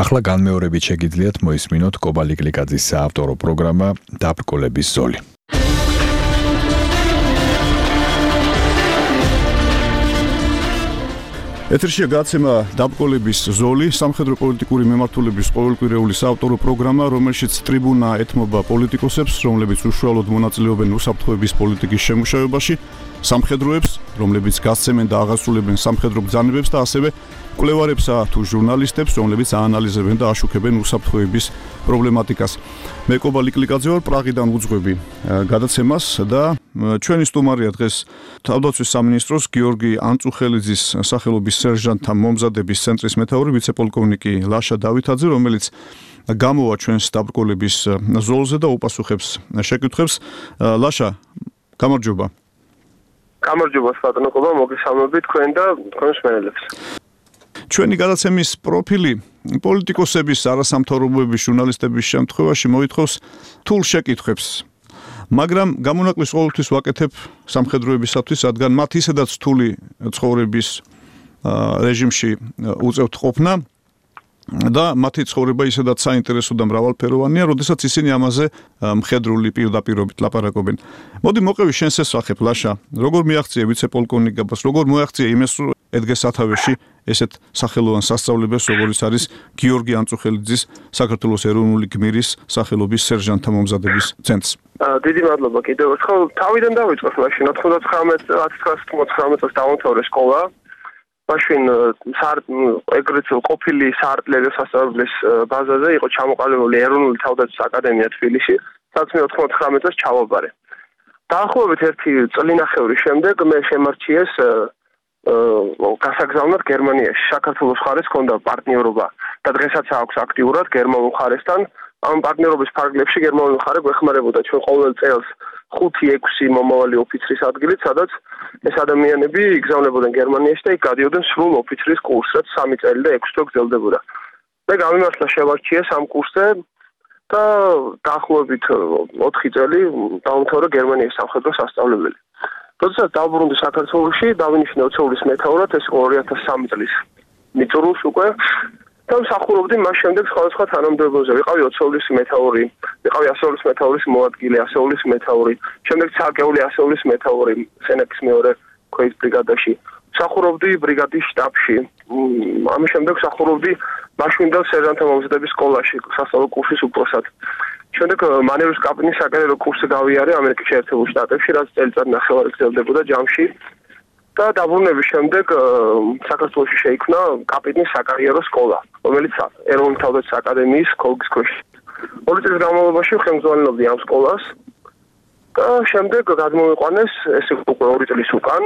ახლა განმეორებით შეგიძლიათ მოისმინოთ კობა ლიკლიკაძის საავტორო პროგრამა დაბრკოლების ზოლი. ეთერშია გაცემა დაბრკოლების ზოლი, სამხედრო პოლიტიკური მემართულების ყოველკვირეული საავტორო პროგრამა, რომელშიც ტრიბუნა ეთმობა პოლიტიკოსებს, რომლებიც უშუალოდ მონაწილეობენ უსაფრთხოების პოლიტიკის შემუშავებაში, სამხედროებს, რომლებიც გასცემენ და აღასრულებენ სამხედრო ბრძანებებს და ასევე მკვლევარებსა თუ ჟურნალისტებს, რომლებიც აანალიზებენ და აშუქებენ უსაფრთხოების პრობლემატიკას. მე კობა ლიკლიკაძე ვარ, პრაღიდან უძღვები გადაცემას და ჩვენი სტუმარია დღეს თავდაცვის სამინისტროს გიორგი ანწუხელიძის სახელობის სერჟანტთა მომზადების ცენტრის მეთაური ვიცე-პოლკოვნიკი ლაშა დავითაძე, რომელიც გამოვა ჩვენს დაბრკოლების ზოლზე და უპასუხებს შეკითხვებს. ლაშა, გამარჯობა. გამარჯობა ბატონო კობა, მოგესალმებით თქვენ და თქვენ მსმენელებს. ჩვენი გადაცემის პროფილი პოლიტიკოსების, არასამთავრობოების, ჟურნალისტების შემთხვევაში მოითხოვს რთულ შეკითხვებს. მაგრამ გამონაკლისს ყოველთვის ვაკეთებ სამხედროებისათვის, რადგან მათ ისედაც რთული ცხოვრების რეჟიმში უწევთ ყოფნა და მათი ცხოვრება ისედაც საინტერესო და მრავალფეროვანია, როდესაც ისინი ამაზე მხედრული პირდაპირობით ლაპარაკობენ. მოდი მოყევი შენს შესახებ, ლაშა, როგორ მიაღწია ვიცე-პოლკოვნიკობას, როგორ მოაღწია იმას, რომ ედგეს სათავეში ესეთ სახელოვან სასწავლებელს, როგორიც არის გიორგი ანწუხელიძის საქართველოს ეროვნული გმირის სახელობის სერჟანტთა მომზადების ცენტრს. დიდი მადლობა კიდევ ერთხელ. თავიდან დავიწყოთ მაშინ 99 წელს დავამთავრე სკოლა. მაშინ ეგრეთ ყოფილი საარტილერიო სასწავლებლის ბაზაზე იყო ჩამოყალიბებული ეროვნული თავდაცვის აკადემია თბილისში, სადაც მე 99 წელს ჩავაბარე. დაახლოებით 1 წლინახევრის შემდეგ მე შემარჩიეს გასაგზავნად გერმანიაში. საქართველოს მხარეს ჰქონდა პარტნიორობა და დღესაც აქვს აქტიურად გერმანულ მხარესთან. ამ პარტნიორობის ფარგლებში გერმანული მხარე გვეხმარებოდა ჩვენ ყოველ წელს 5-6 მომავალი ოფიცრის ადგილით, სადაც ეს ადამიანები იგზავნებოდნენ გერმანიაში და იქ გადიოდნენ სრულ ოფიცრის კურსს, რაც 3 წელი და 6 თვე გრძელდებოდა. მე გამიმართლა შევარჩიეს ამ კურსზე და დაახლოებით 4 წელი დავამთავრე გერმანიის სამხედრო სასწავლებელი. როდესაც დავბრუნდი საქართველოში, დავინიშნე ოცეულის მეთაურად, ეს იყო 2003 წლის მიწურულს უკვე. და მსახურობდი მას შემდეგ სხვადასხვა თანამდებობებზე. ვიყავი ოცეულის მეთაური, ვიყავი ასეულის მეთაურის მოადგილე, ასეულის მეთაური, შემდეგ ცალკეული ასეულის მეთაური სენაკის მეორე ქვეით ბრიგადაში. მსახურობდი ბრიგადის შტაბში. ამის შემდეგ მსახურობდი მაშინდელ სერჟანტთა მომზადების სკოლაში, სასწავლო კურსის უფროსად. შემდეგ მანევრის კაპიტნის საკადრო კურსზე გავიარე ამერიკის შეერთებულ შტატებში, რაც წელიწად ნახევარი გრძელდებოდა ჯამში. და დაბრუნების შემდეგ საქართველოში შეიქმნა კაპიტნის საკარიერო სკოლა, რომელიც ეროვნული თავდაცვის აკადემიის ქოლგის ქვეშ. 2 წლის განმავლობაში ხელმძღვანელობდი ამ სკოლას და შემდეგ გადმოვიყვანეს ეს უკვე 2 წლის უკან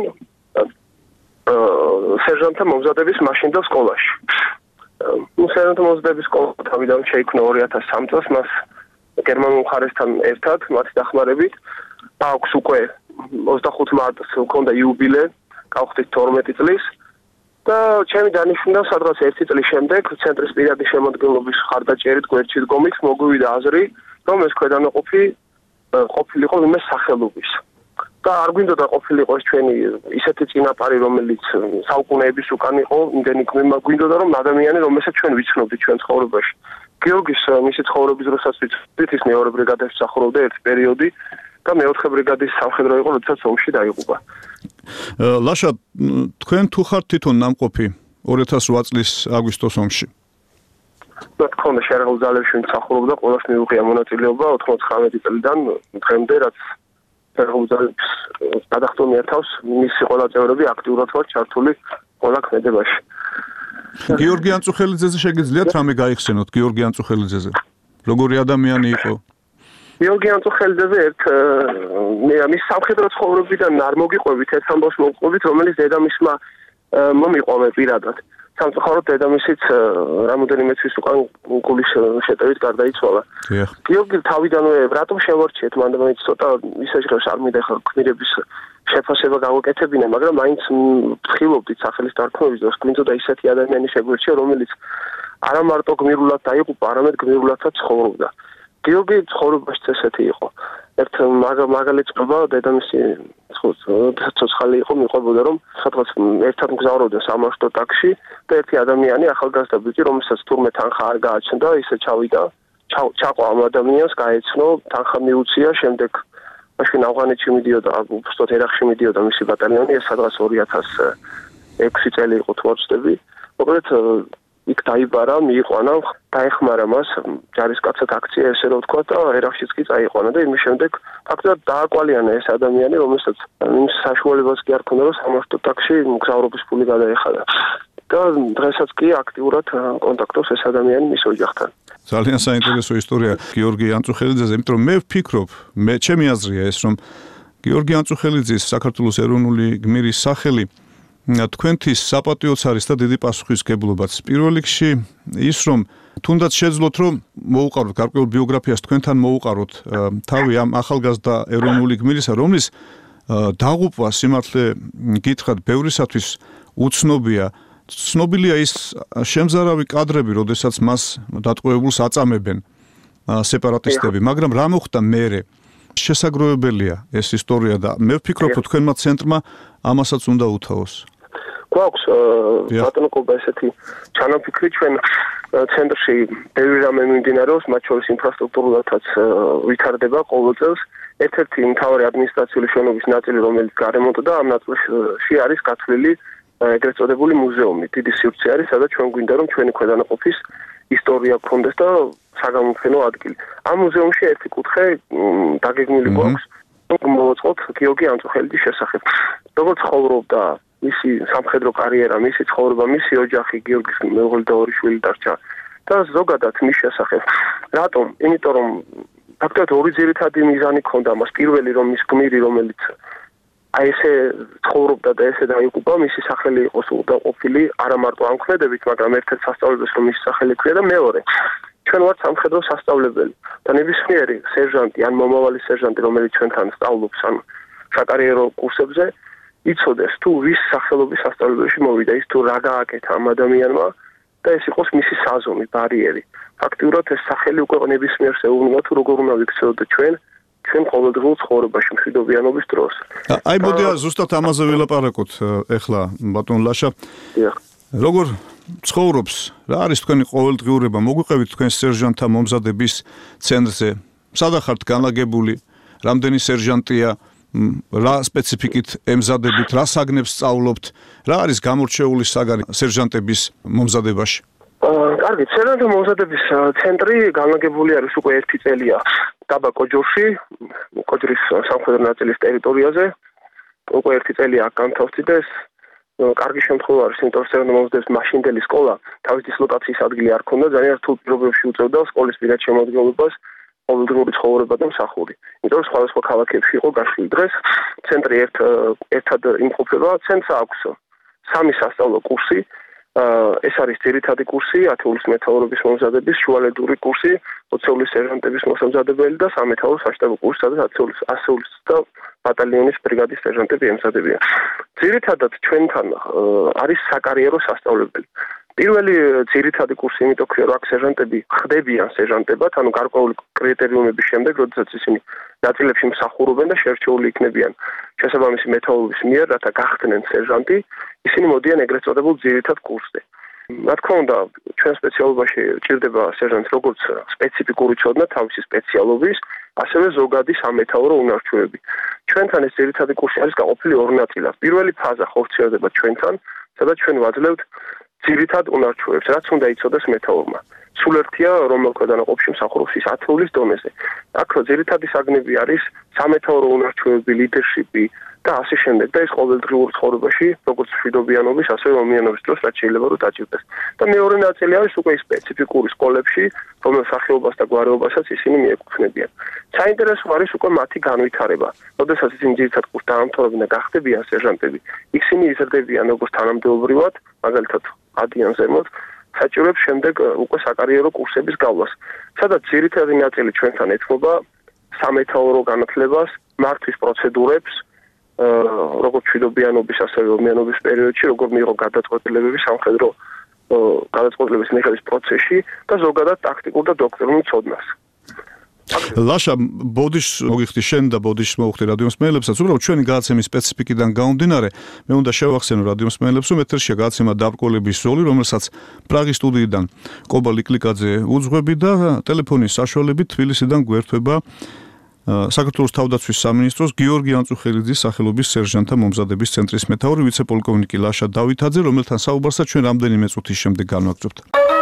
სერჟანტთა მომზადების მაშინდელ სკოლაში. სერჟანტთა მომზადების სკოლა თავიდან შეიქმნა 2003 წელს, მას გერმანულ მხარესთან ერთად, მათი დახმარებით. აქვს უკვე 25 მარტს ჰქონდა იუბილე, გავხდით 12 წლის და ჩემი დანიშვნა სადღაც 1 წლის შემდეგ ცენტრის პირადი შემოადგენლობის ხარდაჭერით გვერდში დგომით მოგვივიდა აზრი, რომ ეს ქვედანაყოფი ყოფილიყო ვინმე სახელობის. და არ გვინდოდა ყოფილიყო ეს ჩვენი ისეთი წინაპარი, რომელიც საუკუნეების უკან იყო, იმდენი გვინდოდა რომ ადამიანი, რომელსაც ჩვენ ვიცნობდით ჩვენ ცხოვრებაში. გიორგის მისი ცხოვრების დროსაც ვიცნობდით, ის მეორე ბრიგადაში მსახურობდა ერთ პერიოდი და მეოთხე ბრიგადის სამხედრო იყო, როდესაც ომში დაიღუპა. ლაშა, თქვენ თუ ხართ თვითონ ნამყოფი 2008 წლის აგვისტოს ომში? მქონდა შერეულ ძალებში მსახურობდა, ყველას მიუღია მონაწილეობა 99 წლიდან დღემდე, რაც შერეულ ძალებს გადახდომი ეთავს, მისი ყველა წევრები აქტიურად ვარ ჩართული ყველა ქმედებაში. გიორგი ანწუხელიძეზე შეგიძლიათ რამე გაიხსენოთ გიორგი ანწუხელიძეზე? როგორი ადამიანი იყო? გიორგი ანწუხელიძეზე მის სამხედრო ცხოვრებიდან არ მოგიყვებით, ერთ ამბავს მოვყვებით, რომელიც დედამისმა მომიყვანა პირადად. სამწუხაროდ დედამისიც რამოდენიმე თვის უკან გულის შეტევით გარდაიცვალა. გიორგი თავიდანვე რატომ შევარჩიეთ, მანდ მაინც ცოტა ისეჟღერს არ მიდეხარ გმირების შეფასება გავაკეთებინა, მაგრამ მაინც ვთხილობდით სახელის დარქმევის დროს, გვინდოდა ისეთი ადამიანი შეგვერჩია, რომელიც არა მარტო გმირულად დაიღუპა, არამედ გმირულადაც ცხოვრობდა. გიორგი ცხოვრებაში წესეთი იყო. ერთ მაგალითს ყობა დედამისი ცოცხალი იყო, მიყვებოდა რომ სადღაც ერთად მგზავრობდნენ სამარშრუტო ტაქსში და ერთი ადამიანი ახალგაზრდა ბიჭი, რომელსაც თურმე თანხა არ გააჩნდა, ისე ჩავიდა, ჩაყვა ამ ადამიანს, გაეცნო, თანხა მიუცია, შემდეგ მაშინ ავღანეთში მიდიოდა, უბრალოდ ერახში მიდიოდა მისი ბატალიონი, ეს სადღაც 2006 წელი იყო თუ არ ვცდები. მოკლედ იქ დაიბარა, მიიყვანა, დაეხმარა მას ჯარისკაცად აქცია, ესე რომ ვთქვა და ერახშიც კი წაიყვანა და იმის შემდეგ ფაქტობრივად დააკვალიანა ეს ადამიანი, რომელსაც იმ საშუალებას კი არ ქონდა, რომ სამარშრუტო ტაქსში მგზავრობის ფული გადაეხადა. და დღესაც კი აქტიურად კონტაქტობს ეს ადამიანი მის ოჯახთან. ძალიან საინტერესო ისტორია გიორგი ანწუხელიძეზე, იმიტომ რომ მე ვფიქრობ, ჩემი აზრია ეს, რომ გიორგი ანწუხელიძის საქართველოს ეროვნული გმირის სახელი თქვენთვის საპატიოც არის და დიდი პასუხისმგებლობაც. პირველ რიგში ის, რომ თუნდაც შეძლოთ, რომ მოუყაროთ გარკვეულ ბიოგრაფიას, თქვენთან მოუყაროთ თავი ამ ახალგაზრდა ეროვნული გმირისა, რომლის დაღუპვა სიმართლე გითხრათ ბევრისათვის უცნობია. ცნობილია ის შემზარავი კადრები, როდესაც მას დატყვევებულს აწამებენ სეპარატისტები, მაგრამ რა მოხდა მერე? შესაძლოებელია ეს ისტორია და მე ვფიქრობ, რომ თქვენმა ცენტრმა ამასაც უნდა უთავოს. გვაქვს ბატონობა ესეთი ჩანაფიქრი ჩვენ ცენტრში ბევრი რამე მიმდინარეობს, მათ შორის ინფრასტრუქტურულადაც ვითარდება ყოველ წელს. ერთ-ერთი მთავარი ადმინისტრაციული შენობის ნაწილი, რომელიც გარემონტდა, ამ ნაწილში არის გათვლილი ეგრეთ წოდებული მუზეუმი. დიდი სივრცე არის, სადაც ჩვენ გვინდა რომ ჩვენი ქვედანაყოფის ისტორია გქონდეს და საგამოფენო ადგილი. ამ მუზეუმში ერთი კუთხე დაგეგმილი გვაქვს, რომ მოვაწყოთ გიორგი ანწუხელიძის შესახებ. როგორც ცხოვრობდა მისი სამხედრო კარიერა, მისი ცხოვრება, მისი ოჯახი, გიორგის მეუღლე და ორი შვილი დარჩა და ზოგადად მის შესახებ. რატომ? იმიტომ რომ ფაქტობრივად ორი ძირითადი მიზანი ჰქონდა მას. პირველი რომ ის გმირი, რომელიც აი ესე ცხოვრობდა და ესე დაიღუპა, მისი სახელი იყო სულდაყოფილი არა მარტო ამ ქმედებით, მაგრამ ერთ-ერთ სასწავლებელს რომ მისი სახელი ქვია და მეორე ჩვენ ვართ სამხედრო სასწავლებელი და ნებისმიერი სერჟანტი ან მომავალი სერჟანტი, რომელიც ჩვენთან სწავლობს ან საკარიერო კურსებზე, იცოდეს თუ ვის სახელობის სასწავლებელში მოვიდა, ის თუ რა გააკეთა ამ ადამიანმა და ეს იყოს მისი საზომი, ბარიერი. ფაქტიურად ეს სახელი უკვე ნებისმიერს ეუბნება თუ როგორ უნდა ვიქცეოდეთ ჩვენ ყოველდღიურ ცხოვრებაში მშვიდობიანობის დროს. აი მოდი ზუსტად ამაზე ვილაპარაკოთ ეხლა ბატონ ლაშა. როგორ ცხოვრობს, რა არის თქვენი ყოველდღიურება? მოგვიყევით თქვენ სერჟანტთა მომზადების ცენტრზე. სადაც ხართ განლაგებული? რამდენი სერჟანტია? რა სპეციფიკით ემზადებით? რა საგნებს სწავლობთ? რა არის გამორჩეული საგანი სერჟანტების მომზადებაში? კარგი, სერჟანტთა მომზადების ცენტრი განლაგებული არის უკვე 1 წელია დაბა კოჯორში, კოჯრის სამხედრო ნაწილის ტერიტორიაზე. უკვე 1 წელია აქ განთავსდეს. კარგი შემთხვევა არის, იმიტომ რომ სერჟანტთა მომზადების მაშინდელი სკოლა თავის დისლოკაციის ადგილი არ ქონდა, ძალიან რთულ პირობებში უწევდა სკოლის პირად შემოადგენლობას, ყოველდღიური ცხოვრება და მსახური. იმიტომ რომ სხვადასხვა ქალაქებში იყო გაშლილი. დღეს ცენტრი ერთად იმყოფება. ცენტრს აქვს 3 სასწავლო კურსი. ეს არის ძირითადი კურსი, ათეულის მეთაურობის მომზადების, შუალედური კურსი, 20 სერჟანტების მოსამზადებელი და სამეთაურო საშტაბო კურსი, სადაც 100 და ბატალიონის ბრიგადის სერჟანტები ემზადებიან. ძირითადად ჩვენთან არის საკარიერო სასწავლებელი. პირველი ძირითადი კურსი იმიტომ ქვია, რომ აქ სერჟანტები ხდებიან სერჟანტებად, ანუ გარკვეული კრიტერიუმების შემდეგ, როდესაც ისინი ნაწილებში მსახურობენ და შერჩეული იქნებიან შესაბამისი მეთაურობის მიერ, რათა გახდნენ სერჟანტი, ისინი მოდიან ეგრეთ წოდებულ ძირითად კურსზე. რა თქმა უნდა, ჩვენ სპეციალობაში ჭირდება სერჟანტს როგორც სპეციფიკური ცოდნა თავისი სპეციალობის, ასევე ზოგადი სამეთაურო უნარჩვევები. ჩვენთან ეს ძირითადი კურსი არის გაყოფილი 2 ნაწილად. პირველი ფაზა ხორციელდება ჩვენთან, სადაც ჩვენ ვაძლევთ ძირითად უნარჩვევებს, რაც უნდა იცოდეს მეთაურმა. სულ ერთია, რომელ ქვედანაყოფში მსახურობს ის ათეულის დონეზე. აქ ძირითადი საგნები არის სამეთაურო უნარჩვევები, ლიდერშიპი და ასე შემდეგ და ეს ყოველდღიურ ცხოვრებაში, როგორც მშვიდობიანობის, ასევე ომიანობის დროს რაც შეიძლება რომ დაჭირდეს. და მეორე ნაწილი არის უკვე სპეციფიკური სკოლებში, რომელ სახეობას და გვარეობასაც ისინი მიეკუთვნებიან. საინტერესო არის უკვე მათი განვითარება. როდესაც ისინი ძირითად კურსს დაამთავრებენ და გახდებიან სერჟანტები, ისინი იზრდებიან როგორც თანამდებობრივად, მაგალითად ადიან ზემოთ, საჭიროებს შემდეგ უკვე საკარიერო კურსების გავლას. სადაც ძირითადი ნაწილი ჩვენთან ეთმობა სამეთაურო განათლებას, მართვის პროცედურებს, როგორც მშვიდობიანობის, ასევე ომიანობის პერიოდში, როგორ მიიღო გადაწყვეტილებები სამხედრო გადაწყვეტილების მიღების პროცესში და ზოგადად ტაქტიკურ და დოქტრინულ ცოდნას. ლაშა ბოდიშს მოგიხდი შენ და ბოდიშს მოუხდი რადიომსმენელებსაც. უბრალოდ ჩვენი გადაცემის სპეციფიკიდან გამომდინარე, მე უნდა შევახსენო რადიომსმენელებს, რომ ეთერშია გადაცემა დაბრკოლების ზოლი, რომელსაც პრაღის სტუდიიდან კობა ლიკლიკაძე უძღვები და ტელეფონის საშუალებით თბილისიდან გვერდება საქართველოს თავდაცვის სამინისტროს გიორგი ანწუხელიძის სახელობის სერჟანტთა მომზადების ცენტრის მეთაური ვიცე-პოლკოვნიკი ლაშა დავითაძე, რომელთან საუბარსაც ჩვენ რამდენიმე წუთის შემდეგ განვაგრძობთ.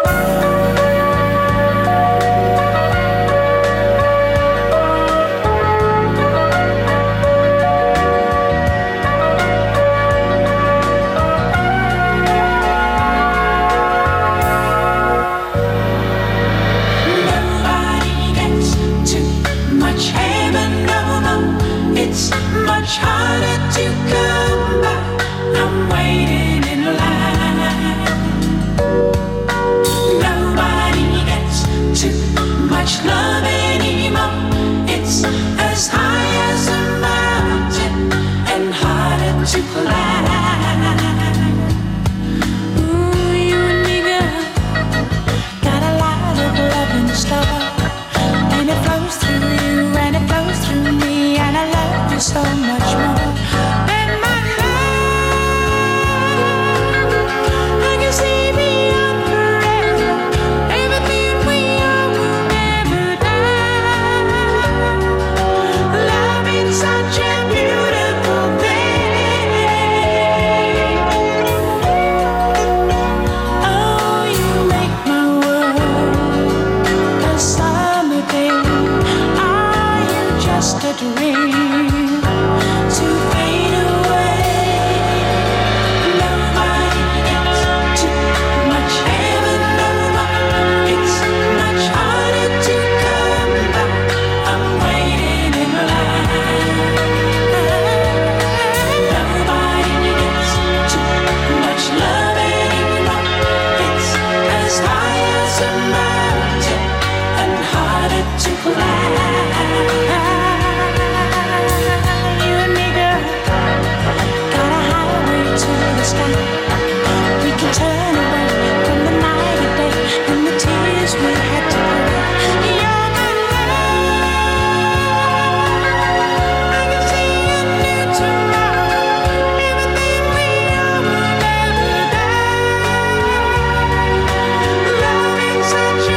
So much more than my love. I can see beyond forever. Everything we are will never die. Love is such a beautiful thing. Oh, you make my world a summer day. Are you just a dream? Such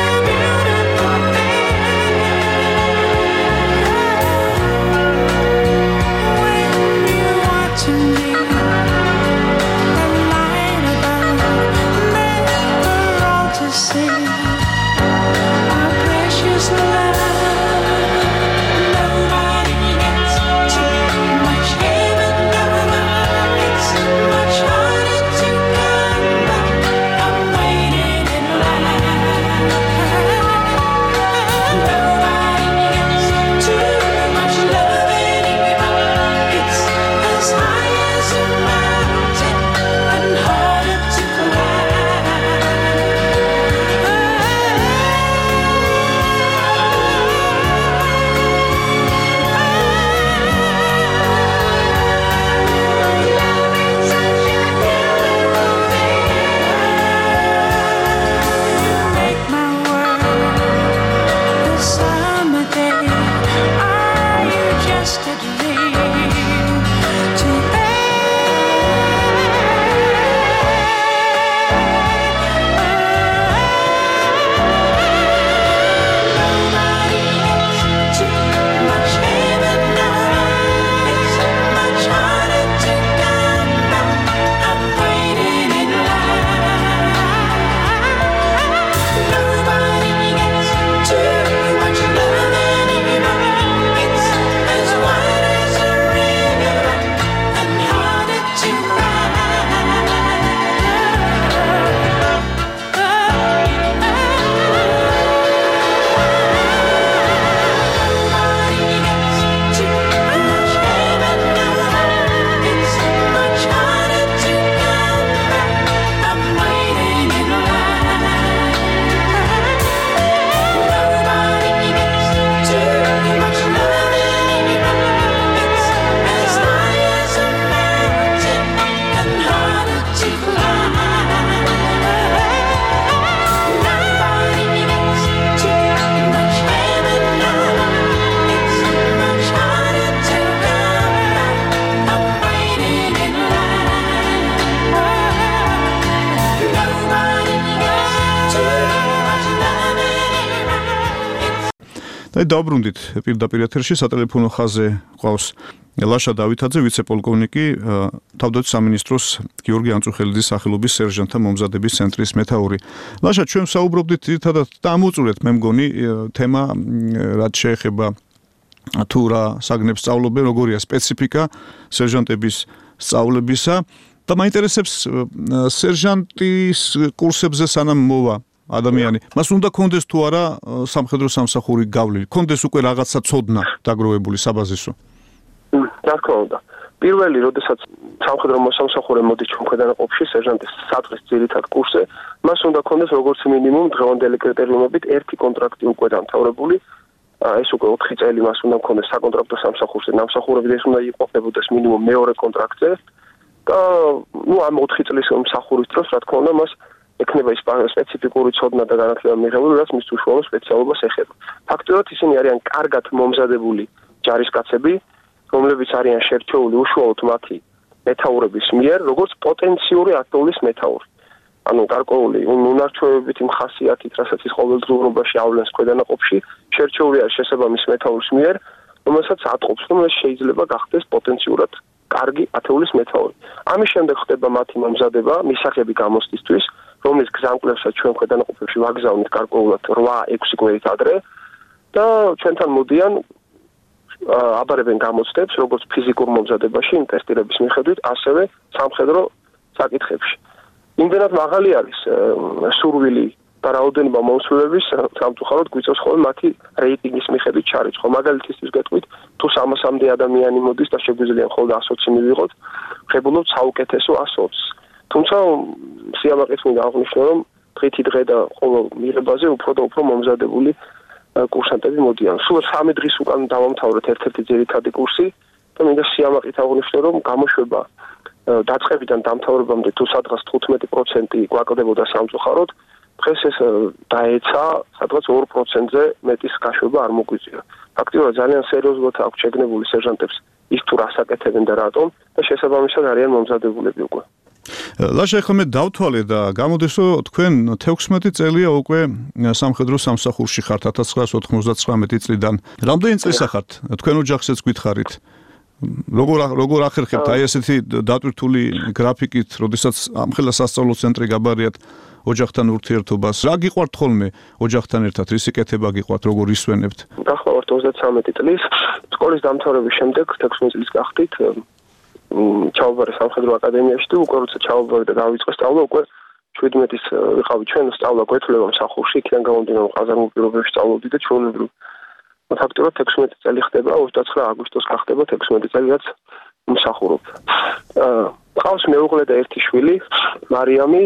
და დაუბრუნდით პირდაპირ ეთერში სატელეფონო ხაზზე ყავს ლაშა დავითაძე, ვიცე-პოლკოვნიკი, თავდაცვის სამინისტროს გიორგი ანწუხელიძის სახელობის სერჟანტთა მომზადების ცენტრის მეთაური. ლაშა, ჩვენ საუბრობდით ძირითადად და ამოწურეთ, მე მგონი, თემა, რაც შეეხება თუ რა საგნებს სწავლობენ, როგორია სპეციფიკა სერჟანტების სწავლებისა და მაინტერესებს სერჟანტის კურსებზე სანამ მოვა ადამიანი, მას უნდა კონდეს თუ არა სამხედრო სამსახური გავლილი, კონდეს უკვე რაღაცა ცოდნა დაგროვებული საბაზისო. რა თქმა უნდა. პირველი, როდესაც სამხედრო მოსამსახურე მოდის ჩვენ ქვედანაყოფში სერჟანტის საწყის ძირითად კურსზე, მას უნდა კონდეს როგორც მინიმუმ დღევანდელი კრიტერიუმებით ერთი კონტრაქტი უკვე დამთავრებული. ეს უკვე 4 წელი მას უნდა კონდეს საკონტრაქტო სამსახურზე დამსახურებული, ეს უნდა იყოფებოდეს მინიმუმ მეორე კონტრაქტზე და ამ 4 წლის მსახურის დროს, რა თქმა უნდა, მას ექნება ის სპეციფიკური ცოდნა და განათლება მიღებული, რაც მის უშუალო სპეციალობას ეხება. ფაქტობრივად ისინი არიან კარგად მომზადებული ჯარისკაცები, რომლებიც არიან შერჩეული უშუალოდ მათი მეთაურების მიერ, როგორც პოტენციური ათოვლის მეთაური. ანუ გარკვეული უნარჩვევებითი ხასიათით, რასაც ის ყოველდღიურობაში ავლენს ქვედანაყოფში, შერჩეული არის შესაბამის მეთაურის მიერ, რომელსაც ატყობს, რომ ეს შეიძლება გახდეს პოტენციურად კარგი ათოვლის მეთაური. ამის შემდეგ ხდება მათი მომზადება მისაღები გამოცდისთვის, რომლის გზამკვლევსაც ჩვენ ქვედანაყოფებში ვაგზავნით გარკვეულად 8-6 კვირით ადრე და ჩვენთან მოდიან აბარებენ გამოცდებს, როგორც ფიზიკურ მომზადებაში, ტესტირების მიხედვით, ასევე სამხედრო საკითხებში. იმდენად მაღალი არის სურვილი და რაოდენობა მომსვლელების, სამწუხაროდ გვიწევს ხოლმე მათი რეიტინგის მიხედვით ჩარიცხვა. მაგალითისთვის გეტყვით, თუ 300-მდე ადამიანი მოდის და შეგვიძლია მხოლოდ 120 მივიღოთ, ღებულობთ საუკეთესო 120. თუმცა სიამაყით მინდა აღვნიშნო, რომ დღითი დღე და ყოველ მიღებაზე უფრო და უფრო მომზადებული კურსანტები მოდიან. სულ 3 დღის უკან დავამთავრეთ ერთ-ერთი ძირითადი კურსი და მინდა სიამაყით აღვნიშნო, რომ გამოშვება დაწყებიდან დამთავრებამდე თუ სადღაც 15% გვაკლდებოდა სამწუხაროდ, დღეს ეს დაეცა სადღაც 2%-ზე მეტის გაშვება არ მოგვიწია. ფაქტობრივად ძალიან სერიოზულად აქვს შეგნებული სერჟანტებს ის თუ რას აკეთებენ და რატომ და შესაბამისად არიან მომზადებულები უკვე. ლაშა, ახლა მე დავთვალე და გამოდის, რომ თქვენ 16 წელია უკვე სამხედრო სამსახურში ხართ 1999 წლიდან. რამდენი წელია ხართ? თქვენ ოჯახსაც გითხარით. როგორ ახერხებთ აი ესეთი დატვირთული გრაფიკით, როდესაც ამხელა სასწავლო ცენტრი გაბარიათ ოჯახთან ურთიერთობას? რა გიყვართ ხოლმე ოჯახთან ერთად? რის იკეთება გიყვართ, როგორ ისვენებთ? გახლავართ 33 წლის. სკოლის დამთავრების შემდეგ 16 წლის გახდით ჩავაბარე სამხედრო აკადემიაში და უკვე როცა ჩავაბარე და დავიწყე სწავლა, უკვე 17-ის ვიყავი ჩვენ სწავლა გვეთვლება მსახურში, იქიდან გამომდინარე ყაზარმულ პირობებში სწავლობდი და ჩვეულებრივ ფაქტობრივად 16 წელი ხდება, 29 აგვისტოს გახდება 16 წელი, რაც მსახურობ. ყავს მეუღლე და ერთი შვილი, მარიამი.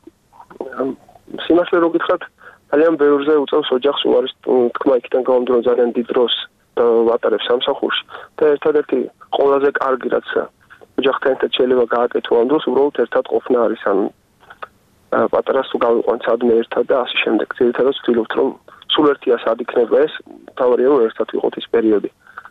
სიმართლე რო გითხრათ, ძალიან ბევრზე უწევს ოჯახს უარის თქმა, იქიდან გამომდინარე ძალიან დიდ დროს ვატარებ სამსახურში და ერთადერთი ყველაზე კარგი რაც ოჯახთან ერთად შეიძლება გააკეთო ამ დროს, უბრალოდ ერთად ყოფნა არის, ან პატარას თუ გავიყვანთ სადმე ერთად და ასე შემდეგ. ძირითადად ვცდილობთ, რომ სულ ერთია სად იქნება ეს, თავარია რომ ერთად ვიყოთ ის პერიოდი.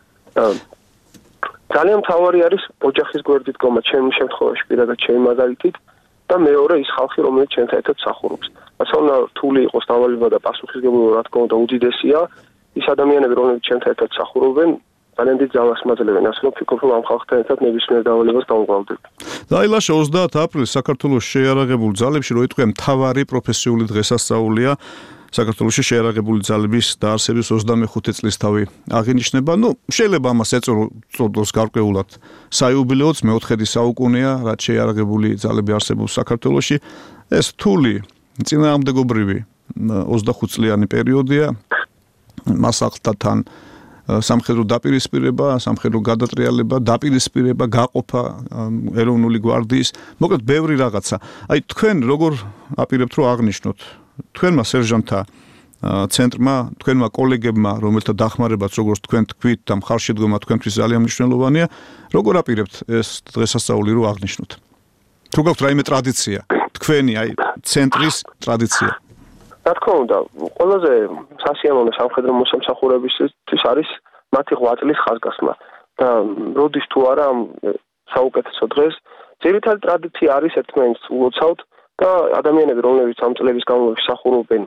ძალიან მთავარი არის ოჯახის გვერდით დგომა, ჩემი შემთხვევაში პირადად ჩემი მაგალითით და მეორე ის ხალხი, რომელიც ჩვენთან ერთად მსახურობს. ასე რომ რთული იყოს დავალება და პასუხისმგებლობა, რა თქმა უნდა, უდიდესია. ის ადამიანები, რომლებიც ჩვენთან ერთად მსახურობენ, ძალიან დიდ ძალას მაძლევენ, ასე რომ ვფიქრობ, რომ ამ ხალხთან ერთად ნებისმიერ დავალებას დავუყავდებით. და აი ლაშა, 30 აპრილს საქართველოს შეიარაღებულ ძალებში, რო იტყვია მთავარი პროფესიული დღესასწაულია, საქართველოში შეიარაღებული ძალების დაარსების 25 წლისთავი აღინიშნება. შეიძლება ამას ეწოდოს გარკვეულად საიუბილეოც, მეოთხედი საუკუნეა, რაც შეიარაღებული ძალები არსებობს საქართველოში. ეს რთული, წინააღმდეგობრივი 25 წლიანი პერიოდია. მას ახლდა თან სამხედრო დაპირისპირება, სამხედრო გადატრიალება, დაპირისპირება, გაყოფა ეროვნული გვარდიის, მოკლედ ბევრი რაღაცა. აი თქვენ როგორ აპირებთ რომ აღნიშნოთ თქვენმა სერჟანტთა ცენტრმა, თქვენმა კოლეგებმა, რომელთა დახმარებაც როგორც თქვენ თქვით და მხარშედგომა თქვენთვის ძალიან მნიშვნელოვანია, როგორ აპირებთ ეს დღესასწაული რომ აღნიშნოთ? თუ გაქვთ რაიმე ტრადიცია, თქვენი აი ცენტრის ტრადიცია? რა თქმა უნდა, ყველაზე სასიამოვნო სამხედრო მოსამსახურებისთვის არის მათი 8 წლის ხაზგასმა და როდის თუ არა ამ საუკეთესო დღეს, ძირითადი ტრადიცია არის ერთმანეთს ულოცავთ და ადამიანები, რომლებიც ამ წლების განმავლობაში მსახურობენ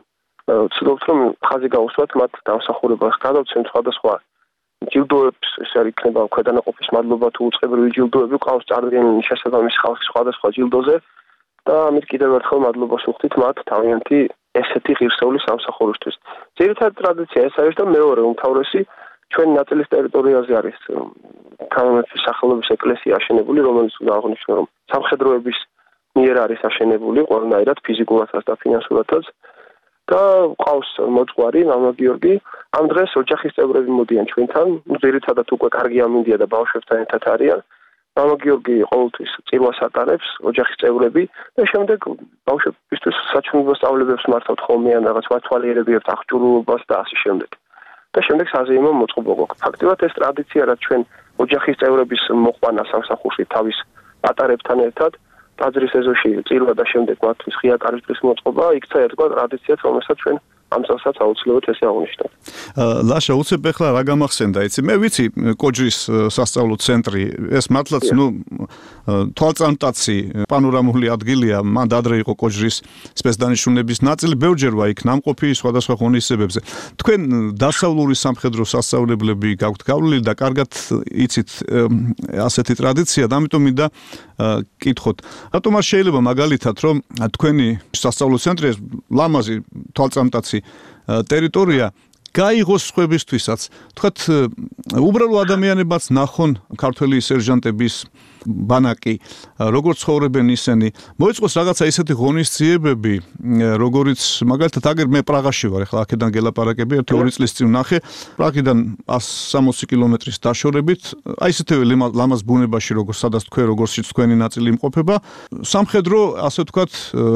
ვცდილობთ რომ ხაზი გაუსვათ მათ დამსახურებას გადავცემთ სხვადასხვა ჯილდოებს ეს არ იქნება ქვედანაყოფის მადლობა თუ უწყებრივი ჯილდოები ყავს წარდგენილი შესაბამისი ხალხის სხვადასხვა ჯილდოზე და ამით კიდევ ერთხელ მადლობას ვუხდით მათ თავიანთი ესეთი ღირსეული სამსახურისთვის. ძირითადი ტრადიცია ეს არის და მეორე უმთავრესი ჩვენი ნაწილის ტერიტორიაზე არის ქალმეფის სახელობის ეკლესია აშენებული, რომელიც უნდა აღნიშნო რომ სამხედროების მიერ არის აშენებული ყველანაირად ფიზიკურადაც და ფინანსურადაც და ყავს მოწყვარი მამა გიორგი. ამ დღეს ოჯახის წევრები მოდიან ჩვენთან, ძირითადად უკვე კარგი ამინდია და ბავშვებთან ერთად არიან. მამა გიორგი ყოველთვის წირვას ატარებს, ოჯახის წევრები და შემდეგ ბავშვებისთვის საჩვენებელ სწავლებებს მართავთ ხოლმე ან რაღაც მართვალიერებებს აღჭურვილობას და ასე შემდეგ. და შემდეგ საზეიმო მოწყობა გვაქვს. ფაქტობრივად ეს ტრადიცია რაც ჩვენ ოჯახის წევრების მოყვანა სამსახურში თავის პატარებთან ერთად ტაძრის ეზოში წირვა და შემდეგ მათთვის ღია კარიბჭის მოწყობა იქცა ერთგვარ ტრადიციად, რომელსაც ჩვენ ამ წელსაც აუცილებლად ესე აღვნიშნავთ. ლაშა, უცებ ახლა რა გამახსენდა, იცი? მე ვიცი კოჯრის სასწავლო ცენტრი, ეს მართლაც თვალწამტაცი პანორამული ადგილია, მან დადრე იყო კოჯრის სპეცდანიშნულების ნაწილი, ბევრჯერ ვარ იქ ნამყოფი სხვადასხვა ღონისძიებებზე. თქვენ დასავლური სამხედრო სასწავლებლები გაქვთ გავლილი და კარგად იცით ასეთი ტრადიცია, და ამიტომ მინდა კითხოთ. რატომ არ შეიძლება მაგალითად რომ თქვენი სასწავლო ცენტრი ეს ლამაზი თვალწამტაცი ტერიტორია გაიღოს სხვებისთვისაც, თქვათ უბრალო ადამიანებაც ნახონ ქართველი სერჟანტების ბანაკი, როგორც ცხოვრობენ ისინი, მოიწყოს რაღაცა ისეთი ღონისძიებები, როგორიც მაგალითად აგერ მე პრაღაში ვარ, ახლა აქედან გელაპარაკები, 1-2 წლის წინ ნახე, პრაღიდან 160 კილომეტრის დაშორებით, აი ესეთივე ლამაზ ბუნებაში, როგორც სადაც თქვენ როგორციც თქვენი ნაწილი იმყოფება, სამხედრო, ასე ვთქვათ,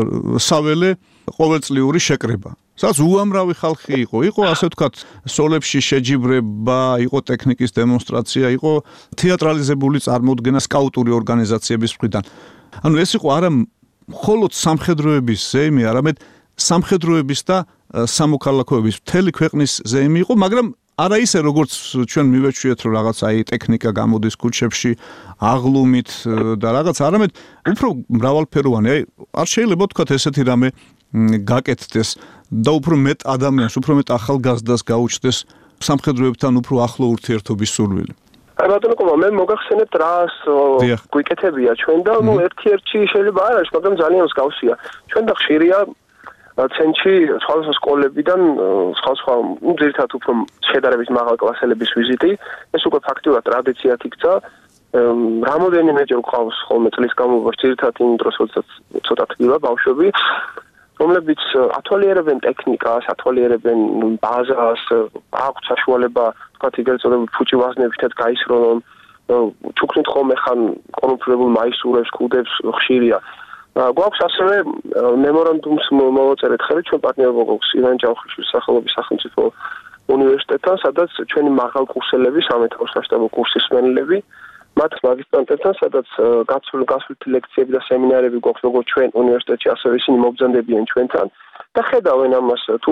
საველე ყოველწლიური შეკრება. სადაც უამრავი ხალხი იყო ასე ვთქვათ, სოლებში შეჯიბრება, იყო ტექნიკის დემონსტრაცია, იყო თეატრალიზებული წარმოდგენა სკაუტური ორგანიზაციების მხრიდან. ანუ ეს იყო არა მხოლოდ სამხედროების ზეიმი, არამედ სამხედროების და სამოქალაქოების მთელი ქვეყნის ზეიმი იყო, მაგრამ არა ისე როგორც ჩვენ მივეჩვიეთ რომ რაღაც აი ტექნიკა გამოდის ქუჩებში აღლუმით და რაღაც, არამედ უფრო მრავალფეროვანი. აი არ შეიძლება თქვათ ესეთი რამე გაკეთდეს და უფრო მეტ ადამიანს, უფრო მეტ ახალგაზრდას გაუჩნდეს სამხედროებთან უფრო ახლო ურთიერთობის სურვილი. აი ბატონო, მე მოგახსენებთ რას გვიკეთებია ჩვენ და ერთ-ერთი შეიძლება არ არის, მაგრამ ძალიან მსგავსია. ჩვენ და ხშირია ცენტრში სხვადასხვა სკოლებიდან სხვადასხვა ძირითადად უფრო შედარებით მაღალ კლასელების ვიზიტი, ეს უკვე ფაქტიურად ტრადიციად იქცა. რამოდენიმეჯერ გვყავს ხოლმე წლის განმავლობაში, ძირითადად იმ დროს, როდესაც ცოტა თბილა ბავშვები, რომლებიც ათვალიერებენ ტექნიკას, ათვალიერებენ ბაზას, აქვს საშუალება, თქვათ იგივე წოდებული ფუჭი ვაზნებითაც გაისროლონ, ჩუქნით ხოლმე ხან კორუმპირებულ მაისურებს, კუდებს ხშირია. გვაქვს ასევე მემორანდუმს მოვაწერეთ ხელი ჩვენ პარტნიორობა გვაქვს ივან ჯავხიშვილის სახელობის სახელმწიფო უნივერსიტეტთან, სადაც ჩვენი მაღალკურსელები, სამეთაურო საშტაბო კურსის მსმენელები, მათ მაგისტრანტებთან, სადაც გასვლითი ლექციები და სემინარები გვაქვს როგორც ჩვენ უნივერსიტეტში, ასევე ისინი მობრძანდებიან ჩვენთან და ხედავენ ამას, თუ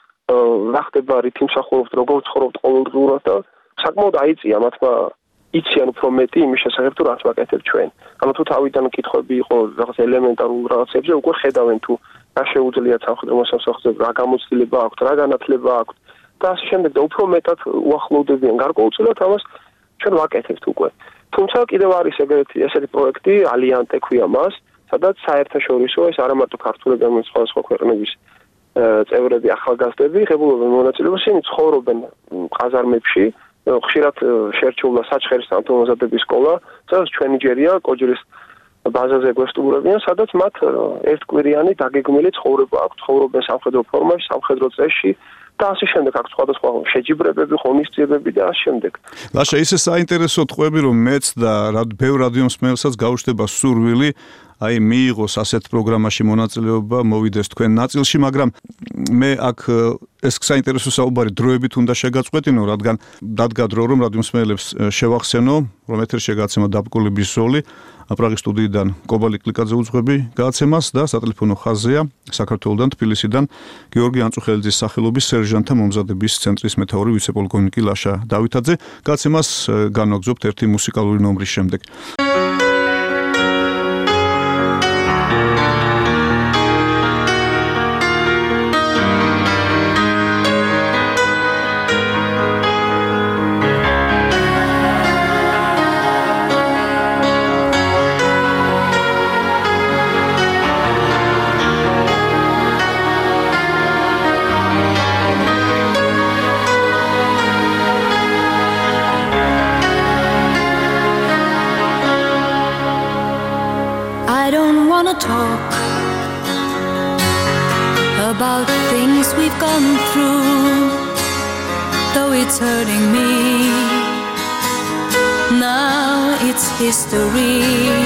რა ხდება რითი მსახურობთ, როგორ ცხოვრობთ ყოველდღურად და საკმაოდ აიწია მათმა იციან უფრო მეტი იმის შესახებ თუ რაც ვაკეთებ ჩვენ. ანუ თუ თავიდან კითხვები იყო რაღაც ელემენტარულ რაღაცებზე, უკვე ხედავენ თუ რა შეუძლიათ სამხედრო მოსამსახურეებს, რა გამოცდილება აქვთ, რა განათლება აქვთ და ასე შემდეგ და უფრო მეტად უახლოვდებიან გარკვეულწილად ამას ჩვენ ვაკეთებთ უკვე. თუმცა კიდევ არის ესეთი პროექტი, ალიანტე ქვია მას, სადაც საერთაშორისო ეს არა მარტო ქართულები, არამედ სხვადასხვა ქვეყნების წევრები, ახალგაზრდები ღებულობენ მონაწილეობას, ისინი ცხოვრობენ ყაზარმებში, ხშირად შეერჩეულა საჩხერის სამთო-მომზადების სკოლა, სადაც ჩვენი ჯერია კოჯრის ბაზაზე გვესტუმრებიან, სადაც მათ ერთკვირიანი დაგეგმილი ცხოვრება აქვთ, ცხოვრობენ სამხედრო ფორმაში, სამხედრო წესში და ასე შემდეგ აქვს სხვადასხვა შეჯიბრებები, ღონისძიებები და ასე შემდეგ. ლაშა, ისე საინტერესო ტყვები რომ მეც და ბევრ რადიომსმენელსაც გაუჩნდება სურვილი აი მიიღოს ასეთ პროგრამაში მონაწილეობა, მოვიდეს თქვენ ნაწილში, მაგრამ მე აქ ეს საინტერესო საუბარი დროებით უნდა შეგაწყვეტინო, რადგან დადგა დრო რომ რადიომსმენელებს შევახსენო, რომ ეთერში გაცემა დაბკოლების ზოლი, პრაღის სტუდიიდან კობალი კლიკაძე უძღვები გაცემას და სატელეფონო ხაზია საქართველოსდან თბილისიდან გიორგი ანწუხელიძის სახელობის სერჟანტთა მომზადების ცენტრის მეთაური ვიცე-პოლკოვნიკი ლაშა დავითაძე. გაცემას განვაგრძობთ ერთი მუსიკალური ნომრის შემდეგ. we've gone through, though it's hurting me, now it's history.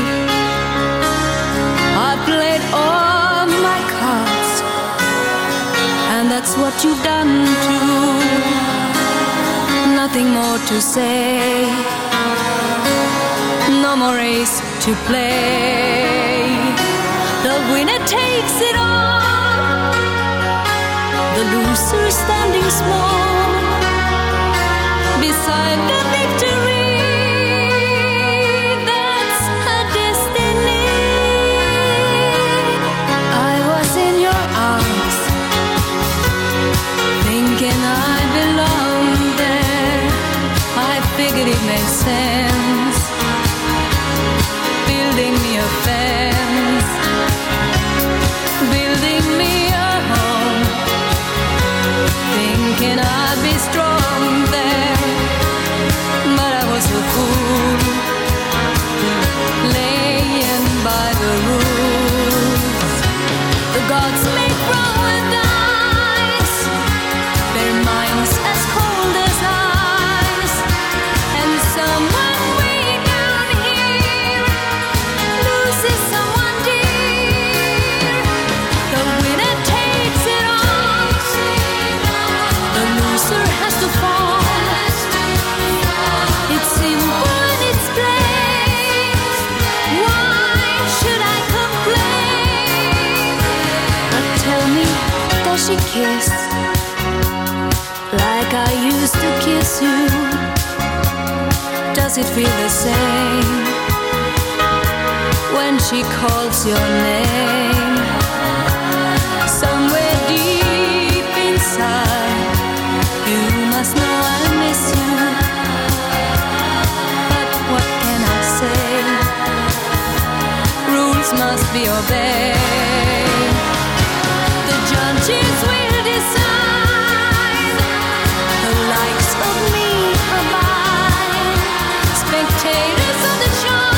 I played all my cards, and that's what you've done too. Nothing more to say, no more race to play. The winner takes it all, the loser standing small beside the victory. That's her destiny. I was in your arms, thinking I belonged there. I figured it made sense, building me a fence, building me a home, thinking I'd be strong there, but I was a fool, laying by the rules. The gods make wrong with ice, their minds as cold as ice, and someone way down here loses someone dear. The winner takes it all, the loser has to fall. It's simple and it's plain. Why should I complain? But tell me, does she kiss like I used to kiss you? Does it feel the same when she calls your name? Somewhere deep inside, you must know I miss you. But what can I say? Rules must be obeyed. The judges will decide, the likes of me abide. Spectators of the show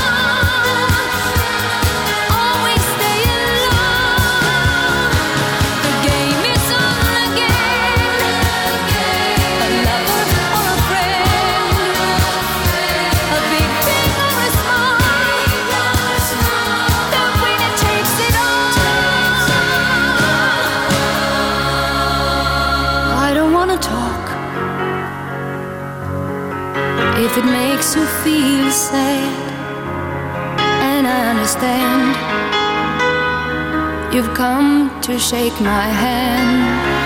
always stay alone. The game is on again. A lover or a friend, a big thing or a small, the winner takes it all. I don't wanna talk if it makes you feel sad, and I understand. You've come to shake my hand.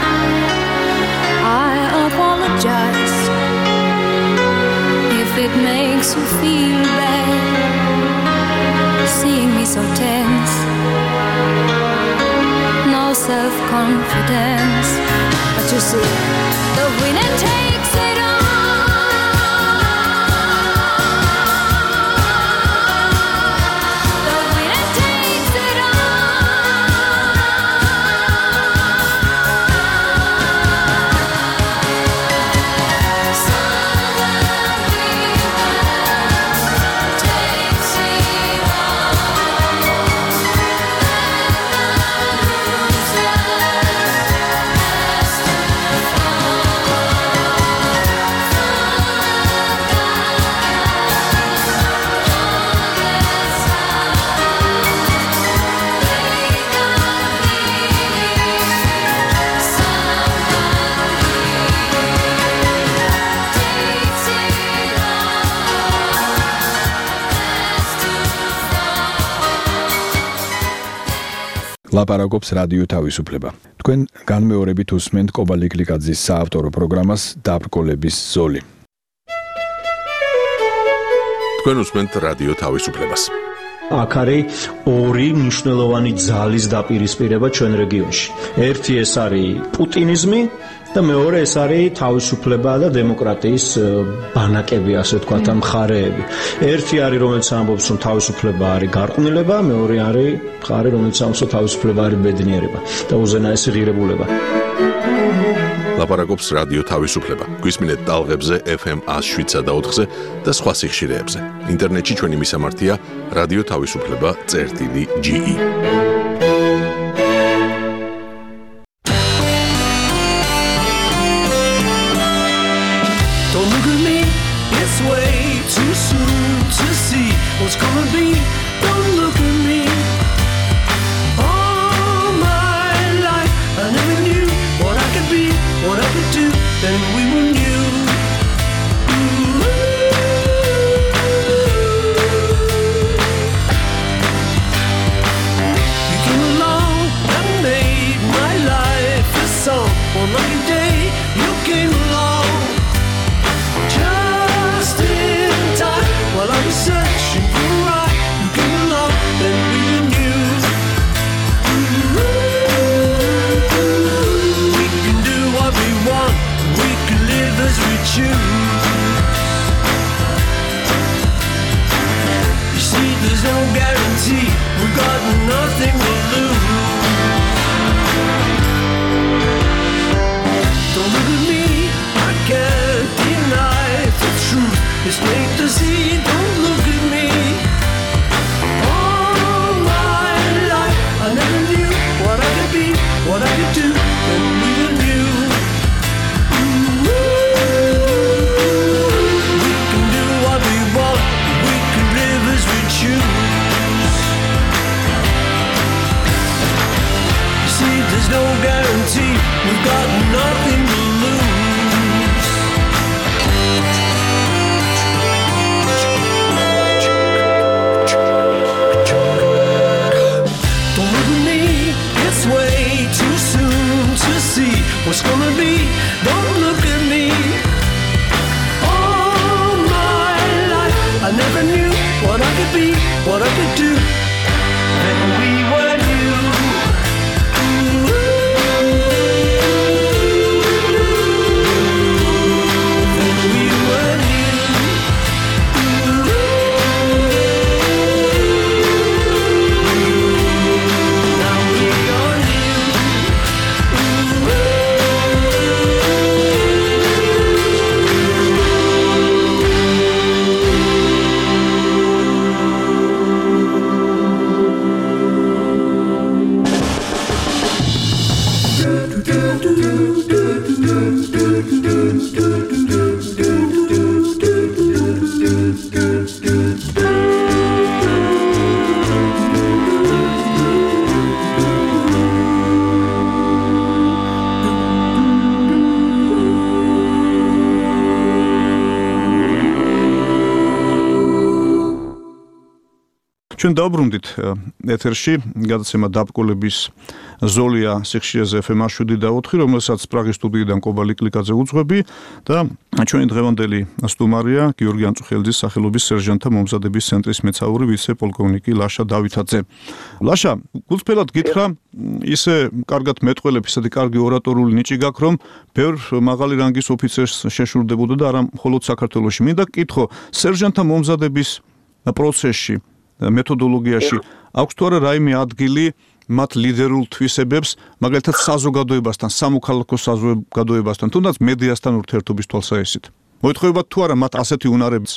I apologize if it makes you feel bad, seeing me so tense, no self-confidence. But you see, the winner takes it all. The winner takes it ლაპარაკობს რადიო თავისუფლება. თქვენ განმეორებით უსმენთ კობალი გლიკაძის საავტორო პროგრამას დაბრკოლების ზოლი. თქვენ უსმენთ რადიო თავისუფლებას. აქ არის ორი მნიშვნელოვანი ძალის დაპირისპირება ჩვენ რეგიონში. ერთი ეს არის პუტინიზმი და მეორე ეს არის თავისუფლება და დემოკრატიის ბანაკები, ასე ვთქვათ, მხარეები. ერთი არის, რომელიც ამბობს, რომ თავისუფლება არის გარყვნილება, მეორე არის მხარე, რომელიც ამბობს, რომ თავისუფლება არის ბედნიერება და უზენაესი ღირებულება. ლაპარაკობს რადიო თავისუფლება. გვისმინეთ ტალღებზე FM 107.4-ზე და სხვა სიხშირეებზე. ინტერნეტში ჩვენი მისამართია რადიო თავისუფლება.ge. look at me, it's way too soon to see what's gonna be. Don't look at me. All my life I never knew what I could be, what I could do, then we were new. You came along and made my life a song. One lucky day you came along, just in time while I was searching for a ride. You came along, then we were new. We can do what we want, we can live as we choose. You see, there's no guarantee, we've got nothing to lose. Don't look at me, I can't deny the truth. It's plain to see, don't look at me. All my life I never knew what I could be, what I could do, and we were new. We can do what we want, we can live as we choose. You see, there's no guarantee, we've got nothing to lose. Don't look at me, it's way too soon to see what's gonna be. Don't look at me. All my life I never knew what I could be, what I could do, then we were new. Then we were new. Now we are new. ჩვენ დავბრუნდით ეთერში გადაცემა დაბკოლების ზოლია სიხშირეზე FM 107.4, რომელსაც პრაღის სტუდიიდან კობა ლიკლიკაძე უძღვები და ჩვენი დღევანდელი სტუმარია გიორგი ანწუხელიძის სახელობის სერჟანტთა მომზადების ცენტრის მეცაური ვიცე-პოლკოვნიკი ლაშა დავითაძე. ლაშა, გულწრფელად გითხრა, ისე კარგად მეტყველებ, ისეთი კარგი ორატორული ნიჭი გაქვს, რომ ბევრ მაღალი რანგის ოფიცერს შეშურდებოდა და არა მხოლოდ საქართველოში. მინდა გკითხო, სერჟანტთა მომზადების პროცესში, მეთოდოლოგიაში აქვს თუ არა რაიმე ადგილი მათ ლიდერულ თვისებებს, მაგალითად საზოგადოებასთან, სამოქალაქო საზოგადოებასთან, თუნდაც მედიასთან ურთიერთობის თვალსაჩინით. მოითხოვებათ თუ არა მათ ასეთი უნარებს?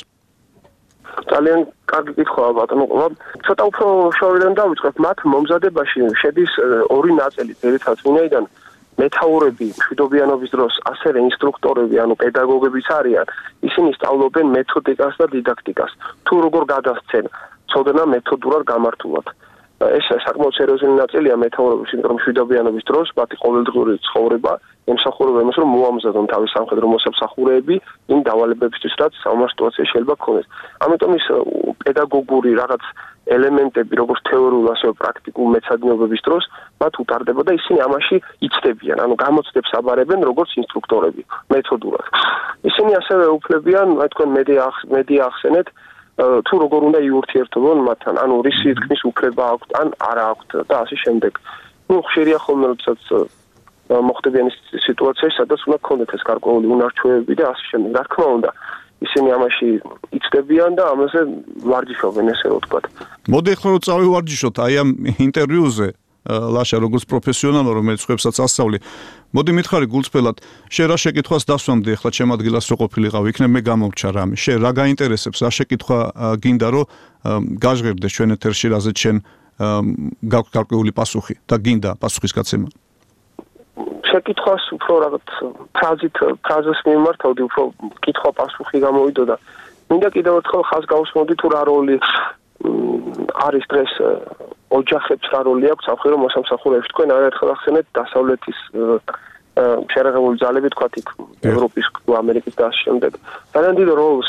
ძალიან კარგი კითხვაა ბატონო. ცოტა უფრო შორიდან დავიწყებ, მათ მომზადებაში შედის ორი ნაწილი, ძირითადად ვინაიდან მეთაურები მშვიდობიანობის დროს ასევე ინსტრუქტორები, ანუ პედაგოგებიც არიან, ისინი სწავლობენ მეთოდიკას და დიდაქტიკას. თუ როგორ გადასცენ ცოდნა მეთოდურად გამართულად. ეს საკმაოდ სერიოზული ნაწილია მეთაურობის, იმიტომ რომ მშვიდობიანობის დროს მათი ყოველდღიური ცხოვრება ემსახურება იმას, რომ მოამზადონ თავის სამხედრო მოსამსახურეები იმ დავალებებისთვის, რაც საომარ სიტუაციაში შეიძლება ქონდეს. ამიტომ ის პედაგოგური რაღაც ელემენტები, როგორც თეორიული, ასევე პრაქტიკულ მეცადინეობების დროს მათ უტარდება და ისინი ამაში იცდებიან, ანუ გამოცდებს აბარებენ როგორც ინსტრუქტორები მეთოდურად. ისინი ასევე უფლებიან, აი თქვენ მედია ახსენეთ, თუ როგორ უნდა იურთიერთობონ მათთან, ანუ რისი თქმის უფლება აქვთ, ან არა აქვთ და ასე შემდეგ. ხშირია ხოლმე, როდესაც მოხდებიან ის სიტუაციაში, სადაც უნდა გქონდეთ ეს გარკვეული უნარჩვევები და ასე შემდეგ. რა თქმა უნდა, ისინი ამაში იცდებიან და ამაზე ვარჯიშობენ, ესე რომ ვთქვათ. მოდი ახლა რომ წავივარჯიშოთ აი ამ ინტერვიუზე, ლაშა, როგორც პროფესიონალი, რომელიც ხუებსაც ასწავლი. მოდი მითხარი გულწრფელად, შენ რა შეკითხვას დასვამდი ახლა ჩემ ადგილას რო ყოფილიყავ, იქნებ მე გამომრჩა რამე. შენ რა გაინტერესებს, რა შეკითხვა გინდა რომ გაჟღერდეს ჩვენ ეთერში, რაზეც შენ გაქვს გარკვეული პასუხი და გინდა პასუხისგაცემა. შეკითხვას უფრო რაღაც ფრაზას მიმართავდი, უფრო კითხვა-პასუხი გამოვიდოდა. მინდა კიდევ ერთხელ ხაზს გავუსმოვდი თუ რა როლი არის დღეს ოჯახებს რა როლი აქვს სამხედრო მოსამსახურეებში. თქვენ არაერთხელ ახსენეთ დასავლეთის შეერაღებული ძალები, თქვათ იქ ევროპის, ამერიკის და ამ შემდეგ. ძალიან დიდ როლს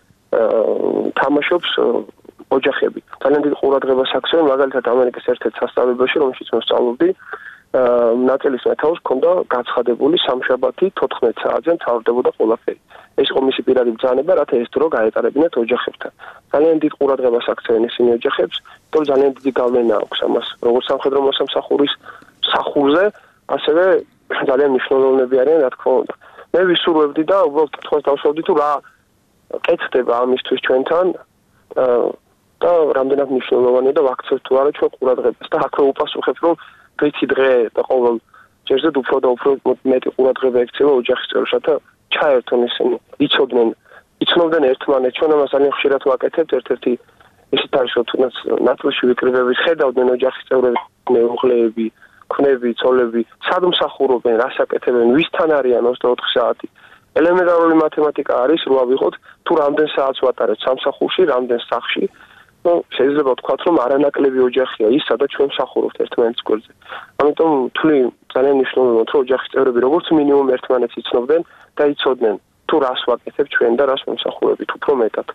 თამაშობს ოჯახები. ძალიან დიდ ყურადღებას აქცევენ, მაგალითად ამერიკის ერთ-ერთ სასწავლებელში, რომელშიც მე ვსწავლობდი, ნაწილის მეთაურს ჰქონდა გაცხადებული სამშაბათი 14 საათზე მთავრდებოდა ყველაფერი. ეს იყო მისი პირადი ბრძანება, რათა ეს დრო გაეტარებინათ ოჯახებთან. ძალიან დიდ ყურადღებას აქცევენ ისინი ოჯახებს, იმიტომ რომ ძალიან დიდი გავლენა აქვს ამას, როგორც სამხედრო მოსამსახურის სახურზე, ასევე ძალიან მნიშვნელოვნები არიან, რა თქმა უნდა. მე ვისურვებდი და უბრალოდ კითხვას დავსვავდი თუ რა კეთდება ამისთვის ჩვენთან და რამდენად მნიშვნელოვანია და ვაქცევთ თუ არა ჩვენ ყურადღებას და აქვე უპასუხებ რომ დღითი დღე და ყოველ ჯერზე უფრო და უფრო მეტი ყურადღება ექცევა ოჯახის წევრებს, რათა ჩაერთონ ისინი, იცნობდნენ ერთმანეთს. ჩვენ ამას ძალიან ხშირად ვაკეთებთ, ერთ-ერთი ისეთ არის რომ თუნდაც ნაწილში ვიკრიბებით, ხედავდნენ ოჯახის წევრები, მეუღლეები, ქმნები, ცოლები, სად მსახურობენ, რას აკეთებენ, ვისთან არიან 24 საათი. ელემენტარული მათემატიკა არის, რო ავიღოთ თუ რამდენ საათს ვატარებთ სამსახურში, რამდენ სახლში. შეიძლება ვთქვათ, რომ არანაკლები ოჯახია ის, სადაც ჩვენ მსახურობთ ერთმანეთის გვერდზე. ამიტომ ვთვლი ძალიან მნიშვნელოვნად, რომ ოჯახის წევრები როგორც მინიმუმ ერთმანეთს იცნობდნენ და იცოდნენ თუ რას ვაკეთებ ჩვენ და რას მომსახურებით უფრო მეტად.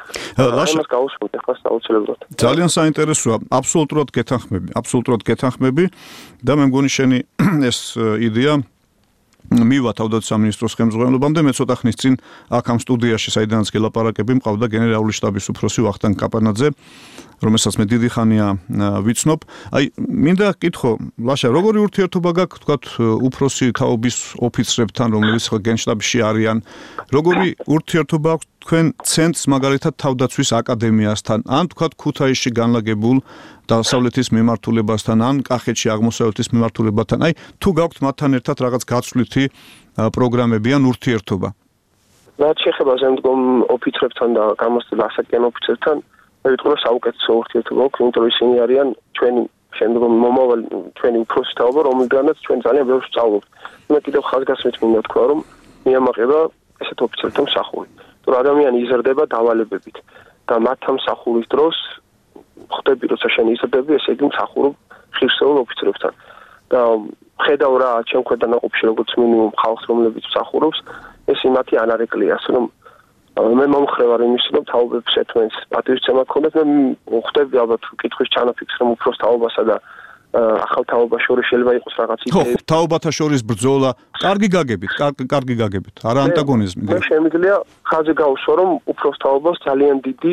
ამას გავუსმოთ ახლა საოცრებლად. ძალიან საინტერესოა, აბსოლუტურად გეთანხმები და მე მგონი შენი ეს იდეა მივა თავდაცვის სამინისტროს ხელმძღვანელობამდე მე ცოტა ხნის წინ აქ ამ სტუდიაში საიდანაც გელაპარაკები მყავდა გენერალური შტაბის უფროსი ვახტანგ კაპანაძე, რომელსაც მე დიდი ხანია ვიცნობ. აი, მინდა გკითხო, ლაშა, როგორი ურთიერთობა გაქვთ, თქვათ, უფროსი თაობის ოფიცრებთან, რომლებიც გენშტაბში არიან, როგორი ურთიერთობა აქვს თქვენ ცენტრს, მაგალითად, თავდაცვის აკადემიასთან, ან თქვათ, ქუთაისში განლაგებულ დასავლეთის მიმართულებასთან, ან კახეთში აღმოსავლეთის მიმართულებასთან. აი, თუ გაქვთ მათთან ერთად რაღაც გაცვლითი პროგრამები ან ურთიერთობა? რაც შეეხება ზემდგომ ოფიცრებთან და გამოცდილ ასაკიან ოფიცერთან, მე ვიტყვი რომ საუკეთესო ურთიერთობა აქვს, იმიტომ რომ ისინი არიან ჩვენი შემდგომ მომავალი ჩვენი უფროსი თაობა, რომელთანაც ჩვენ ძალიან ბევრს ვსწავლობთ. მე კიდევ ხაზგასმით მინდა თქვა, რომ მიამაყება ესეთ ოფიცერთა მსახური. რომ ადამიანი იზრდება დავალებებით და მათთან მსახურის დროს ხდები, როცა შენ იზრდები, ესე იგი მსახურობ ღირსეულ ოფიცრებთან. და ხედავ რა ჩემ ქვედანაყოფში როგორც მინიმუმ ხალხს, რომლებიც მსახურობს, ეს იმათი ანარეკლია, რომ მე მომხრე ვარ იმის, რომ თაობებს ერთმანეთს პატივისცემა გქონდათ, მე ხვდები ალბათ კითხვის ჩანაფიქრს, რომ უფროს თაობასა და ახალ თაობას შორის შეიძლება იყოს რაღაც იდეა. თაობათა შორის ბრძოლა, კარგი გაგებით, არა ანტაგონიზმი. მე შემიძლია ხაზი გავუსვა, რომ უფროს თაობას ძალიან დიდი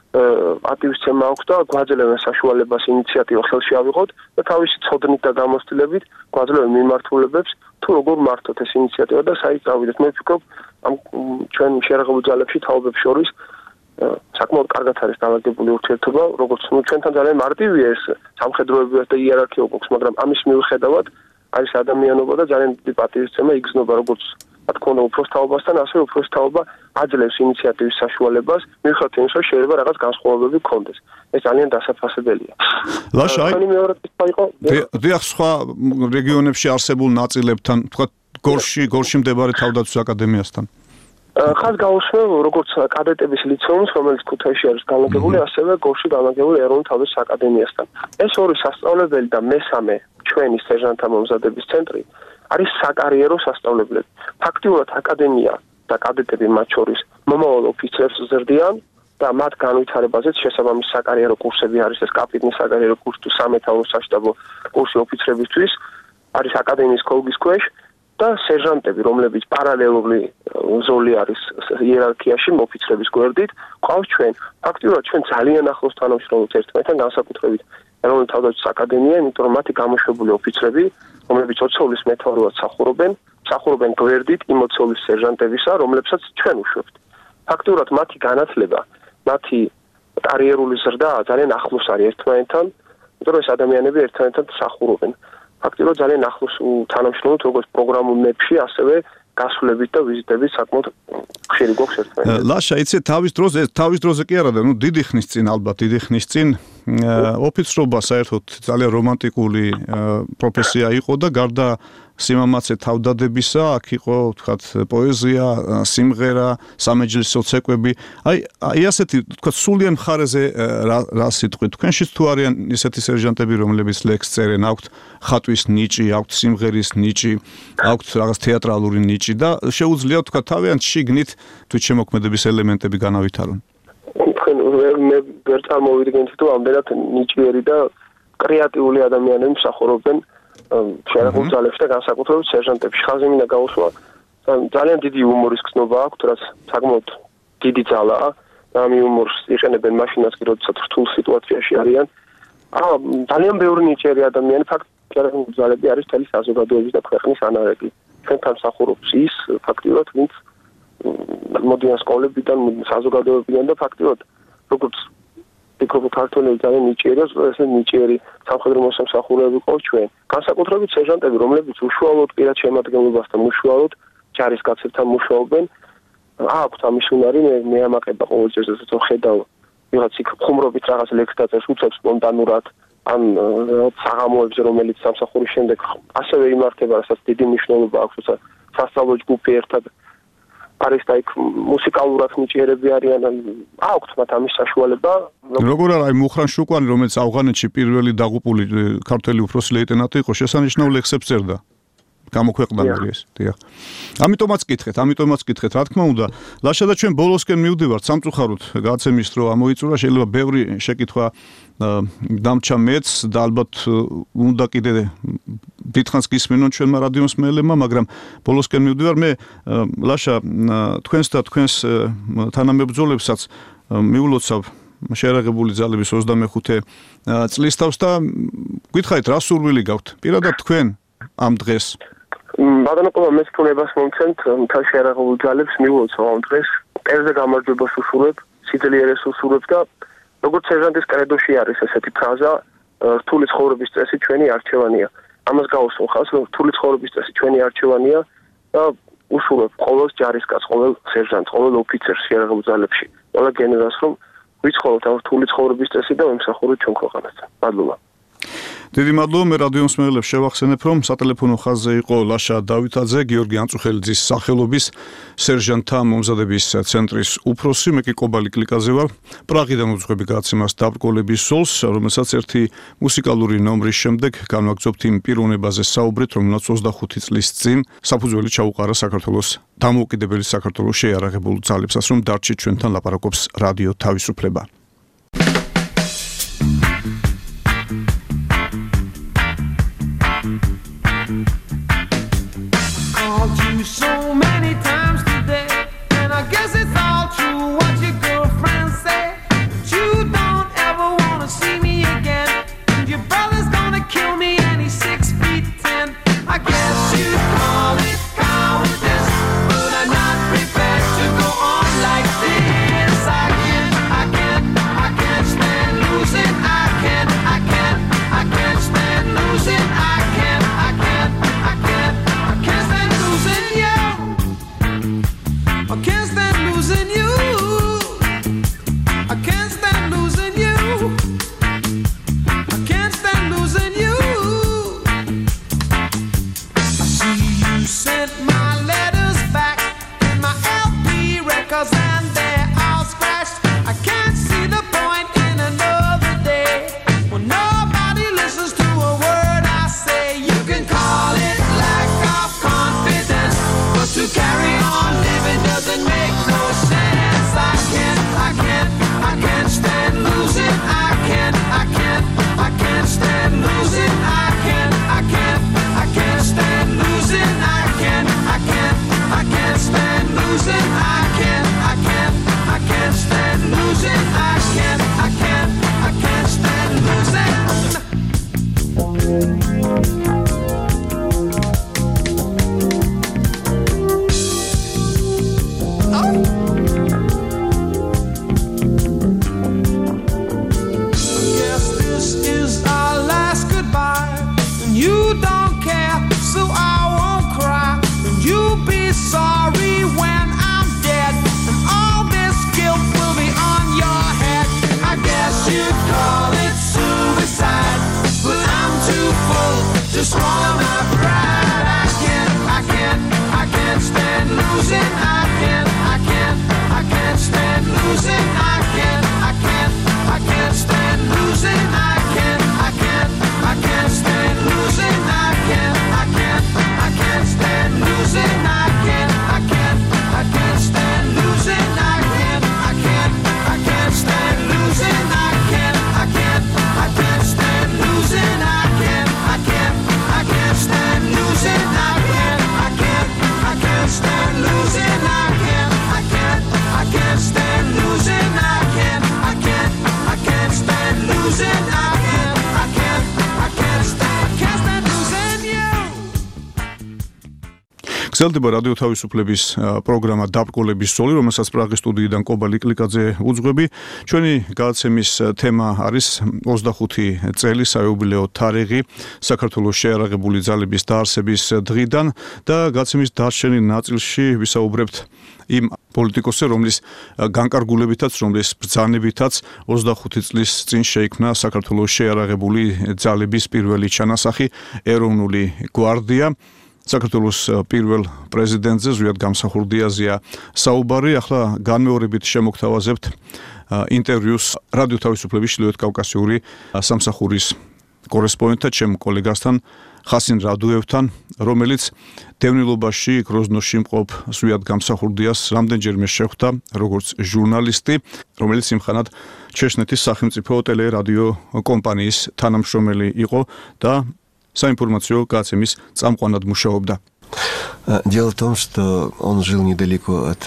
პატივისცემა აქვს და გვაძლევენ საშუალებას ინიციატივა ხელში ავიღოთ და თავისი ცოდნით და გამოცდილებით გვაძლევენ მიმართულებებს თუ როგორ მართოთ ეს ინიციატივა და საით წავიდეთ. მე ვფიქრობ ამ ჩვენ შეერაღებულ ძალებში თაობებს შორის საკმაოდ კარგად არის დალაგებული ურთიერთობა, როგორც ჩვენთან ძალიან მარტივია ეს სამხედროები და იერარქია გვაქვს, მაგრამ ამის მიუხედავად არის ადამიანობა და ძალიან დიდი პატივისცემა იგრძნობა როგორც რა თქმა უნდა უფროს თაობასთან, ასევე უფროს თაობა აძლევს ინიციატივის საშუალებას, მიუხედავად იმისა, რომ შეიძლება რაღაც განსხვავებები გქონდეს. ეს ძალიან დასაფასებელია. ლაშა, დიახ, სხვა რეგიონებში არსებულ ნაწილებთან, თქვა გორში მდებარე თავდაცვის აკადემიასთან. ხაზ გავუსმევ როგორც კადეტების ლიცეუმს, რომელიც ქუთაისში არის განლაგებული, ასევე გორში განლაგებული ეროვნული თავდაცვის აკადემიასთან. ეს ორი სასწავლებელი და მესამე ჩვენი სერჟანტთა მომზადების ცენტრი არის საკარიერო სასწავლებლები. ფაქტიურად აკადემია და კადეტები მათ შორის მომავალ ოფიცრებს ზრდიან და მათ განვითარებაზეც შესაბამის საკარიერო კურსები არის, ეს კაპიტნის საკარიერო კურსი თუ სამეთაურო საშტაბო კურსი ოფიცრებისთვის არის აკადემიის ქოლგის ქვეშ და სერჟანტები, რომლებიც პარალელური ზოლი არის იერარქიაში ოფიცრების გვერდით, ყავს ჩვენ. ფაქტიურად ჩვენ ძალიან ახლოს თანამშრომლობთ ერთმანეთთან, განსაკუთრებით ეროვნული თავდაცვის აკადემია, იმიტომ რომ მათი გამოშვებული ოფიცრები, რომლებიც ოცხოვლის მეთაურად მსახურობენ გვერდით იმ ოცხოვლის სერჟანტებისა, რომლებსაც ჩვენ უშვებთ. ფაქტიურად მათი განათლება, მათი კარიერული ზრდა ძალიან ახლოს არის ერთმანეთთან, იმიტომ რომ ეს ადამიანები ერთმანეთთან მსახურობენ. ფაქტიურად ძალიან ახლოს თანამშრომლობთ როგორც პროგრამულებში, ასევე გასვლებით და ვიზიტებით საკმაოდ ხშირი გვაქვს ერთმანეთთან. ლაშა, იცი თავის დროზე კი არა და დიდი ხნის წინ ოფიცრობა საერთოდ ძალიან რომანტიკული პროფესია იყო და გარდა სიმამაცე თავდადებისა, აქ იყო თქვათ პოეზია, სიმღერა, სამეჯლისო ცეკვები. აი ასეთი თქვათ სულიან მხარეზე რა სიტყვით თქვენშიც თუ არიან ისეთი სერჟანტები, რომლებიც ლექსს წერენ, აქვთ ხატვის ნიჭი, აქვთ სიმღერის ნიჭი, აქვთ რაღაც თეატრალური ნიჭი და შეუძლია თქვათ თავიანთ შიგნით თვითშემოქმედების ელემენტები განავითარონ. თქვენ მე ვერ წარმოვიდგენთ თუ ამდენად ნიჭიერი და კრეატიული ადამიანები მსახურობენ შეერაღებულ ძალებში და განსაკუთრებით სერჟანტებში. ხაზი მინდა გაუსვა, ძალიან დიდი იუმორის გზნობა აქვთ, რაც საკმაოდ დიდი ძალაა და ამ იუმორს იყენებენ მაშინაც კი, როდესაც რთულ სიტუაციაში არიან. ძალიან ბევრი ნიჭიერი ადამიანი ფაქტობრივად შეერაღებული ძალები არის მთელი საზოგადოების და ქვეყნის ანარეკლი. ჩვენთან მსახურობს ის ფაქტობრივად, ვინც მოდიან სკოლებიდან, საზოგადოებიდან და ფაქტობრივად როგორც ფიქრობ ქართველები ძალიან ნიჭიერია, ესე ნიჭიერი სამხედრო მოსამსახურეები ყავს ჩვენ. განსაკუთრებით სერჟანტები, რომლებიც უშუალოდ პირად შემადგენლობასთან უშუალოდ ჯარისკაცებთან მუშაობენ, აქვთ ამის უნარი, მე ამაყება ყოველ წელს ესეც ხედავ, ვიღაც იქ ხუმრობით რაღაც ლექსს დაწერს, უცებ სპონტანურად, ან საღამოებზე, რომელიც სამსახურის შემდეგ ასევე იმართება, რასაც დიდი მნიშვნელობა აქვს, სასწავლო ჯგუფი ერთად არის და იქ მუსიკალურად ნიჭიერები არიან, აქვთ მათ ამის საშუალება. როგორ არა, აი მუხრან შუკვანი, რომელიც ავღანეთში პირველი დაღუპული ქართველი უფროსი ლეიტენანტი იყო, შესანიშნავ ლექსებს წერდა. გამოქვეყნებული ეს, დიახ. ამიტომაც გითხეთ, რა თქმა უნდა, ლაშა და ჩვენ ბოლოსკენ მივდივართ სამწუხაროდ გაცემის დრო ამოიწურა, შეიძლება ბევრი შეკითხვა დამჩა მეც და ალბათ უნდა კიდე დიდხანს გისმენონ ჩვენმა რადიო მსმენელებმა, მაგრამ ბოლოსკენ მივდივარ მე ლაშა თქვენს და თქვენს თანამებრძოლებსაც მიულოცავ შეერაღებული ძალების 25 წლის თავს და გითხარით რა სურვილი გაქვთ პირადად თქვენ ამ დღეს ბატონო ყოლა მე თუნებას მომცემთ მთელ შეერაღებულ ძალებს მიულოცავ ამ დღეს პერზე გამარჯვებას უსურვებ სიძლიერეს უსურვებ და როგორც სერჟანტის კრედოში არის ესეთი ფრაზა რთული ცხოვრების წესი ჩვენი არჩევანია ამას გავუსვენ ხალხს რომ რთული ცხოვრების წესი ჩვენი არჩევანია და უსურვებ ყოველ ჯარისკაცს ყოველ სერჟანტს ყოველ ოფიცერს შეერაღებულ ძალებში ყველა გენერალს რომ ვიცხოვროთ ამ რთული ცხოვრების წესი და ვიმსახუროთ ჩვენ ქვეყანას მადლობა დიდი მადლობა მე რადიო მსმენელებს შევახსენებ რომ სატელეფონო ხაზზე იყო ლაშა დავითაძე გიორგი ანწუხელიძის სახელობის სერჟანტთა მომზადების ცენტრის უფროსი მე კი კობალი კლიკაზე ვარ პრაღიდან უძღვები გადაცემას დაბრკოლების სოლს რომელსაც ერთი მუსიკალური ნომრის შემდეგ განვაგრძობთ იმ პიროვნებაზე საუბრით რომელსაც 25 წლის წინ საფუძველი ჩაუყარა საქართველოს დამოუკიდებელი საქართველოს შეიარაღებულ ძალებსაც რომ დარჩით ჩვენთან ლაპარაკობს რადიო თავისუფლება So many times today, and I guess it's all true what your girlfriends say. But you don't ever wanna see me again. And your brother's gonna kill me, and he's 6'10". I guess you'd call it cowardice, but I'm not prepared to go on like this. I can't გრძელდება რადიო თავისუფლების პროგრამა დაბრკოლების ზოლი, რომელსაც პრაღის სტუდიიდან კობა ლიკლიკაძე უძღვები. ჩვენი გადაცემის თემა არის 25 წელი საიუბილეო თარიღი საქართველოს შეიარაღებული ძალების დაარსების დღიდან და გადაცემის დარჩენილ ნაწილში ვისაუბრებთ იმ პოლიტიკოსზე, რომლის განკარგულებითაც, რომლის ბრძანებითაც 25 წლის წინ შეიქმნა საქართველოს შეიარაღებული ძალების პირველი ჩანასახი ეროვნული გვარდია. საქართველოს პირველ პრეზიდენტზე ზვიად გამსახურდიაზეა საუბარი. ახლა განმეორებით შემოგთავაზებთ ინტერვიუს რადიო თავისუფლების ჩრდილოეთ კავკასიური სამსახურის კორესპონდენტთან, ჩემ კოლეგასთან ხასინ რადუევთან, რომელიც დევნილობაში გროზნოში მყოფ ზვიად გამსახურდიას რამდენჯერმე შეხვდა როგორც ჟურნალისტი, რომელიც იმხანად ჩეჩნეთის სახელმწიფო ტელერადიო კომპანიის თანამშრომელი იყო და საინფორმაციო გადაცემის წამყვანად მუშაობდა. Дело в том, что он жил недалеко от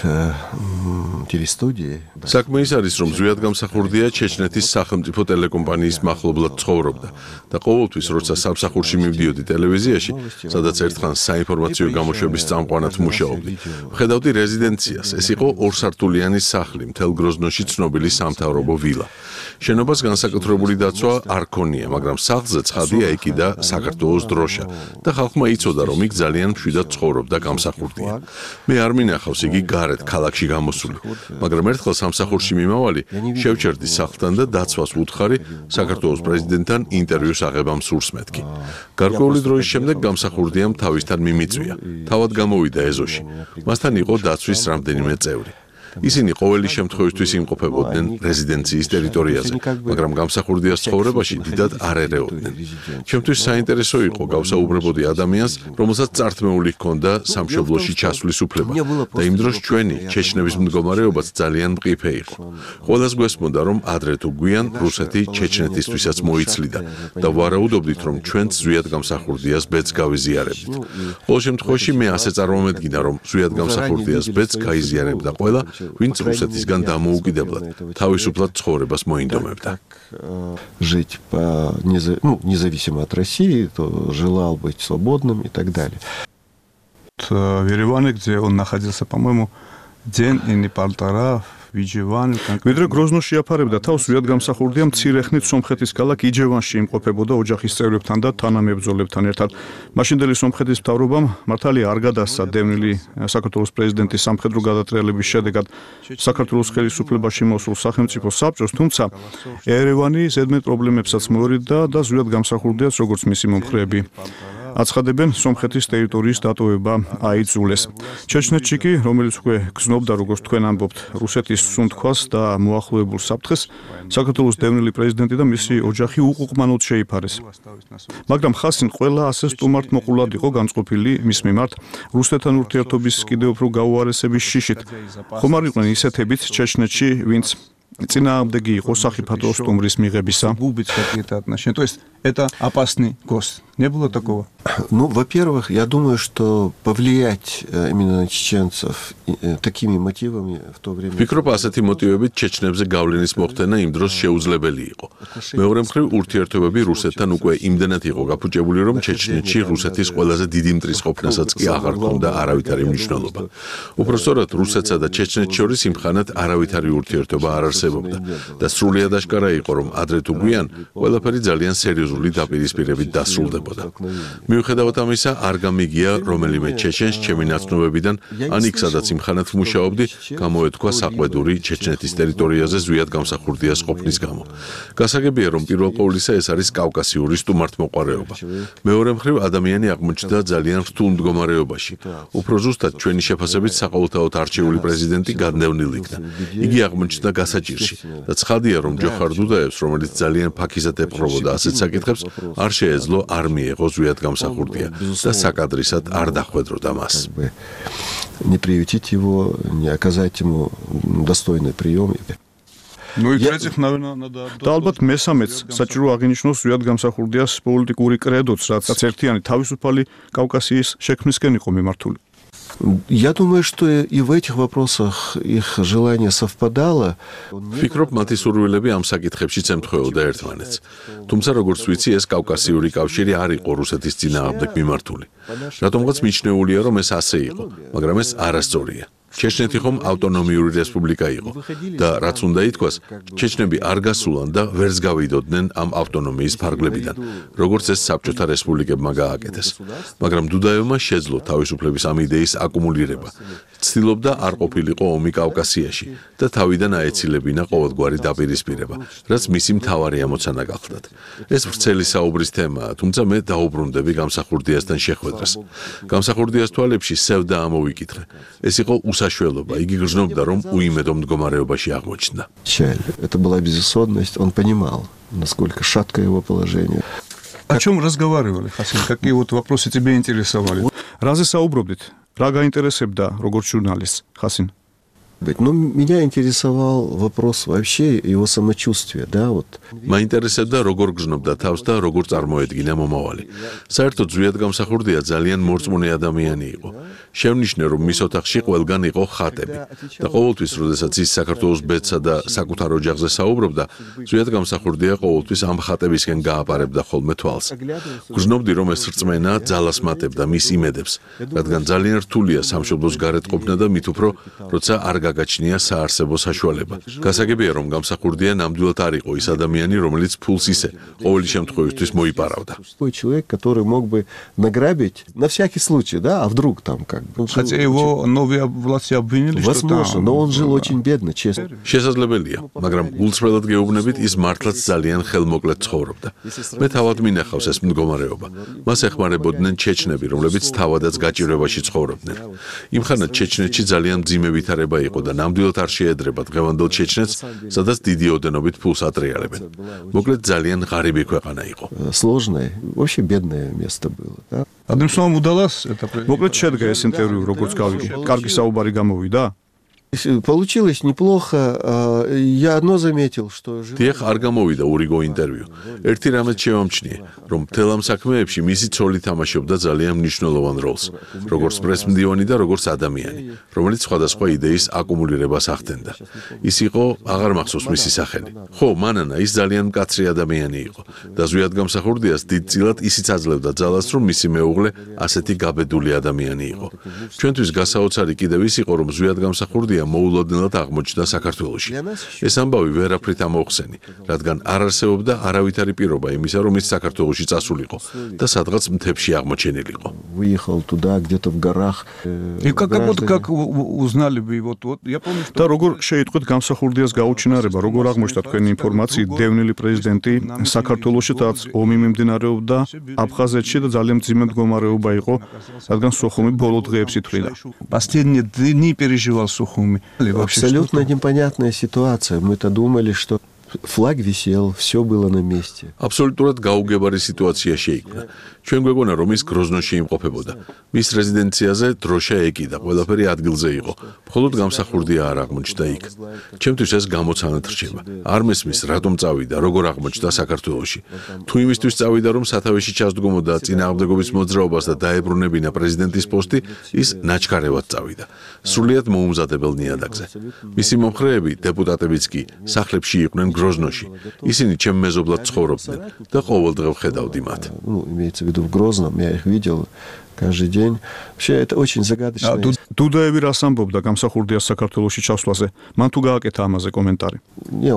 телестудии. საქმე ის არის, რომ ზვიად გამსახურდია ჩეჩნეთის სახელმწიფო ტელეკომპანიის მახლობლად ცხოვრობდა და ყოველთვის, როცა სამსახურში მივდიოდი ტელევიზიაში, სადაც ერთხანს საინფორმაციო გამოშვების წამყვანად მუშაობდი, ვხედავდი რეზიდენციას. ეს იყო ორსართულიანი სახლი, მთელ გროზნოში ცნობილი სამთავრობო ვილა. შენობას განსაკუთრებული დაცვა არ ქონია, მაგრამ სახლზე ცხადია ეკიდა საქართველოს დროშა და ხალხმა იცოდა, რომ იქ ძალიან მშვიდად ცხოვრობდა გამსახურდია. მე არ მინახავს იგი გარეთ ქალაქში გამოსული, მაგრამ ერთხელ სამსახურში მიმავალი შევჩერდი სახლთან და დაცვას ვუთხარი საქართველოს პრეზიდენტთან ინტერვიუს აღებამ სურს მეთქი. გარკვეული დროის შემდეგ გამსახურდიამ თავისთან მიმიწვია. თავად გამოვიდა ეზოში. მასთან იყო დაცვის რამდენიმე წევრი. ისინი ყოველი შემთხვევისთვის იმყოფებოდნენ რეზიდენციის ტერიტორიაზე, მაგრამ გამსახურდიას ცხოვრებაში დიდად არ ერეოდნენ. ჩემთვის საინტერესო იყო გავსაუბრებოდი ადამიანს, რომელსაც წართმეული ჰქონდა სამშობლოში ჩასვლის უფლება და იმ დროს ჩვენი ჩეჩნების მდგომარეობაც ძალიან მყიფე იყო. ყველას გვესმოდა, რომ ადრე თუ გვიან რუსეთი ჩეჩნეთისთვისაც მოიცლიდა და ვარაუდობდით, რომ ჩვენც ზვიად გამსახურდიას ბედს გავიზიარებდით. ყოველ შემთხვევაში მე ასე წარმოვედგინა, რომ зვიად გამსახურდიას ბედს გაიზიარებდა ყველა, ვინც რუსეთისგან დამოუკიდებლად თავისუფლად ცხოვრებას მოინდომებდა. Жить независимо от России, то желал быть свободным и так далее. В Ереване, где он находился, по-моему, день или полтора. ვიდრე გროზნოში აფარებდა თავს, ზვიად გამსახურდია მცირე ხნით სომხეთის ქალაქ იჯევანში იმყოფებოდა ოჯახის წევრებთან და თანამებრძოლებთან ერთად. მაშინდელი სომხეთის მთავრობამ მართალია არ გადასცა დევნილი საქართველოს პრეზიდენტის სამხედრო გადატრიალების შედეგად საქართველოს ხელისუფლებაში მოსულ სახელმწიფო საბჭოს, თუმცა ერევანი ზედმეტ პრობლემებსაც მოერიდა და ზვიად გამსახურდიას როგორც მისი მომხრეები აცხადებენ, სომხეთის ტერიტორიის დატოვება აიძულეს. ჩეჩნეთში კი, რომელიც უკვე გრძნობდა, როგორც თქვენ ამბობთ, რუსეთის სუნთქვას და მოახლოებულ საფრთხეს, საქართველოს დევნილი პრეზიდენტი და მისი ოჯახი უყუყმანოდ შეიფარეს. მაგრამ ხასინ ყველა ასე სტუმართ მოყოლად იყო განწყობილი მის მიმართ რუსეთთან ურთიერთობის კიდევ უფრო გაუარესების შიშით. ხომ არ იყვნენ ისეთებიც ჩეჩნეთში, ვინც წინააღმდეგი იყო სახიფათო სტუმრის მიღებისა. То есть это опасный гость. Не было такого? Ну, во-первых, я думаю, что повлиять именно на чеченцев такими мотивами в то время... ვფიქრობ, ასეთი მოტივებით ჩეჩნებზე გავლენის მოხდენა იმ დროს შეუძლებელი იყო. მეორე მხრივ, ურთიერთობები რუსეთთან უკვე იმდენად იყო გაფუჭებული, რომ ჩეჩნეთში რუსეთის ყველაზე დიდი მტრისყოფნასაც კი აღარ ჰქონდა არავითარი მნიშვნელობა. უпростоრად რუსეთსა და ჩეჩნეთს შორის იმხანად არავითარი ურთიერთობა არ არსებობდა და სრულიად აშკარა იყო, რომ ადრე თუ გვიან ყველაფერი ძალიან სერიოზული დაპირისპირებით დასრულდებოდა. მიუხედავად ამისა, არ გამიგია რომელიმე ჩეჩენს ჩემი ნაცნობებიდან ან იქ სადაც იმხანად ვმუშაობდი, გამოეთქვა საყვედური ჩეჩნეთის ტერიტორიაზე ზვიად გამსახურდიას ყოფნის გამო. გასაგებია, რომ პირველ ყოვლისა ეს არის კავკასიური სტუმართმოყვარეობა. მეორე მხრივ, ადამიანი აღმოჩნდა ძალიან რთულ მდგომარეობაში. უფრო ზუსტად, ჩვენი შეფასებით საყოველთაოდ არჩეული პრეზიდენტი გადნევნილ იქნა. იგი აღმოჩნდა გასაჭირში და ცხადია, რომ ჯოხარ დუდაევს, რომელიც ძალიან ფაქიზად ეპყრობოდა ასეთ საკითხებს, არ შეეძლო არ მიეღო ზვიად გამსახურდია და საკადრისად არ დახვედროდა მას. Не приютить его, не оказать ему достойный прием. Ну и третьих, наверное, надо... და ალბათ მესამეც საჭირო აღინიშნოს ზვიად გამსახურდიას პოლიტიკური კრედოც, რაც ერთიანი თავისუფალი კავკასიის შექმნისკენ იყო მიმართული. Я думаю, что и в этих вопросах их желание совпадало. Фიქრობ, მათი სურვილები ამ საკითხებშიც ემთხვეოდა ერთმანეთს. თუმცა, როგორც ვიცი, ეს კავკასიური კავშირი არ იყო რუსეთის წინააღმდეგ მიმართული. რატომღაც მიჩნეულია, რომ ეს ასე იყო, მაგრამ ეს არასწორია. ჩეჩნეთი ხომ ავტონომიური რესპუბლიკა იყო და რაც უნდა ითქვას, ჩეჩნები არ გასულან და ვერც გავიდოდნენ ამ ავტონომიის ფარგლებიდან, როგორც ეს საბჭოთა რესპუბლიკებმა გააკეთეს. მაგრამ დუდაევმა შეძლო თავისუფლების ამ იდეის აკუმულირება. ცდილობდა არ ყოფილიყო ომი კავკასიაში და თავიდან აეცილებინა ყოველგვარი დაპირისპირება, რაც მისი მთავარი ამოცანა გახლდათ. ეს ვრცელი საუბრის თემაა, თუმცა მე დაუბრუნდები გამსახურდიასთან შეხვედრას. გამსახურდიას თვალებში სევდა ამოვიკითხე. ეს იყო უსაშველობა, იგი გრძნობდა, რომ უიმედო მდგომარეობაში აღმოჩნდა. Это была безысходность, он понимал, насколько шаткое его положение. О чем разговаривали, Хасин? Какие вот вопросы тебя интересовали? რაზე საუბრობდით? რა გაინტერესებდა როგორც ჟურნალისტს, ხასინ? Ну, меня интересовал вопрос вообще его самочувствия, да, вот. მაინტერესებდა როგორ გრძნობდა თავს და როგორ წარმოედგინა მომავალი. საერთოდ ზვიად გამსახურდია ძალიან მორწმუნე ადამიანი იყო. შევნიშნე, რომ მის ოთახში ყველგან იყო ხატები და ყოველთვის, როდესაც ის საქართველოს ბედსა და საკუთარ ოჯახზე საუბრობდა, ზვიად გამსახურდია ყოველთვის ამ ხატებისკენ გააპარებდა ხოლმე თვალს. გრძნობდი, რომ ეს რწმენა ძალას მატებდა მის იმედებს, რადგან ძალიან რთულია სამშობლოს გარეთ ყოფნა და მით უფრო, როცა არ გაგაჩნია საარსებო საშუალება. გასაგებია, რომ გამსახურდია ნამდვილად არ იყო ის ადამიანი, რომელიც ფულს ისე ყოველი შემთხვევისთვის მოიპარავდა. Такой человек, который мог бы награбить на всякий случай, да, а вдруг там как бы. Хотя его новые власти обвинили, что Возможно, но он жил очень бедно, честно. შესაძლებელია, მაგრამ გულწრფელად გეუბნებით, ის მართლაც ძალიან ხელმოკლედ ცხოვრობდა. მე თავად მინახავს ეს მდგომარეობა. მას ეხმარებოდნენ ჩეჩნები, რომლებიც თავადაც გაჭირვებაში ცხოვრობდნენ. იმხანად ჩეჩნეთში ძალიან მძიმე ვითარება იყო და ნამდვილად არ შეედრება დღევანდელ ჩეჩნეთს, სადაც დიდი ოდენობით ფულს ატრიალებენ. მოკლედ ძალიან ღარიბი ქვეყანა იყო. Сложное, вообще бедное место было, да. Одним словом, удалось это. მოკლედ შედგა ეს ინტერვიუ, როგორც გავიგე. კარგი საუბარი გამოვიდა? Получилось неплохо. Я одно заметил, что დიახ, არ გამოვიდა ურიგო ინტერვიუ. ერთი რამეც შევამჩნიე, რომ მთელ ამ საქმეებში მისი ცოლი თამაშობდა ძალიან მნიშვნელოვან როლს, როგორც პრესმდივანი და როგორც ადამიანი, რომელიც სხვადასხვა იდეის აკუმულირებას ახდენდა. ის იყო, აღარ მახსოვს მისი სახელი. ხო, მანანა, ის ძალიან მკაცრი ადამიანი იყო და ზვიად გამსახურდიას დიდწილად ისიც აძლევდა ძალას, რომ მისი მეუღლე ასეთი გაბედული ადამიანი იყო. ჩვენთვის გასაოცარი კიდევ ის იყო, რომ ზვიად გამსახურდია მოულოდნელად აღმოჩნდა საქართველოში. ეს ამბავი ვერაფრით ამოხსენი, რადგან არ არსებობდა არავითარი პირობა იმისა, რომ ის საქართველოში წასულიყო და სადღაც მთებში აღმოჩენილიყო. Выехал туда, где-то в горах. И как узнали вы вот я помню, что და როგორ შეიტყვეთ გამსახურდიას გაუჩინარება, როგორ აღმოჩნდა თქვენი ინფორმაციით, დევნილი პრეზიდენტი საქართველოშიც ომი მიმდინარეობდა აფხაზეთში და ძალიან მძიმე მდგომარეობა იყო, რადგან სოხუმი ბოლო დღეებს ითვლიდა. последние дни переживал Сухуми. Абсолютно непонятная ситуация. Мы-то думали, что флаг висел, все было на месте. აბსოლუტურად გაუგებარი სიტუაცია შეიქმნა. ჩვენ გვეგონა, რომ ის გროზნოში იმყოფებოდა. მის რეზიდენციაზე დროშა ეკიდა, ყველაფერი ადგილზე იყო. მხოლოდ გამსახურდია არ აღმოჩნდა იქ. ჩემთვის ეს გამოცანად რჩება. არ მესმის, რატომ წავიდა, როგორ აღმოჩნდა საქართველოში. თუ იმისთვის წავიდა, რომ სათავეში ჩასდგომოდა წინააღმდეგობის მოძრაობას და დაებრუნებინა პრეზიდენტის პოსტი, ის ნაჩქარევად წავიდა. სრულიად მოუმზადებელ ნიადაგზე. მისი მომხრეები, დეპუტატებიც კი, სახლებში იყვნენ გროზნოში. ისინი ჩემ მეზობლად ცხოვრობდნენ და ყოველდღე ვხედავდი მათ. Ну, имеется в виду в Грозном, я их видел каждый день. Вообще, это очень загадочно. დუდაევი რას ამბობდა გამსახურდიას საქართველოში ჩასვლაზე? მან თუ გააკეთა ამაზე კომენტარი? Не,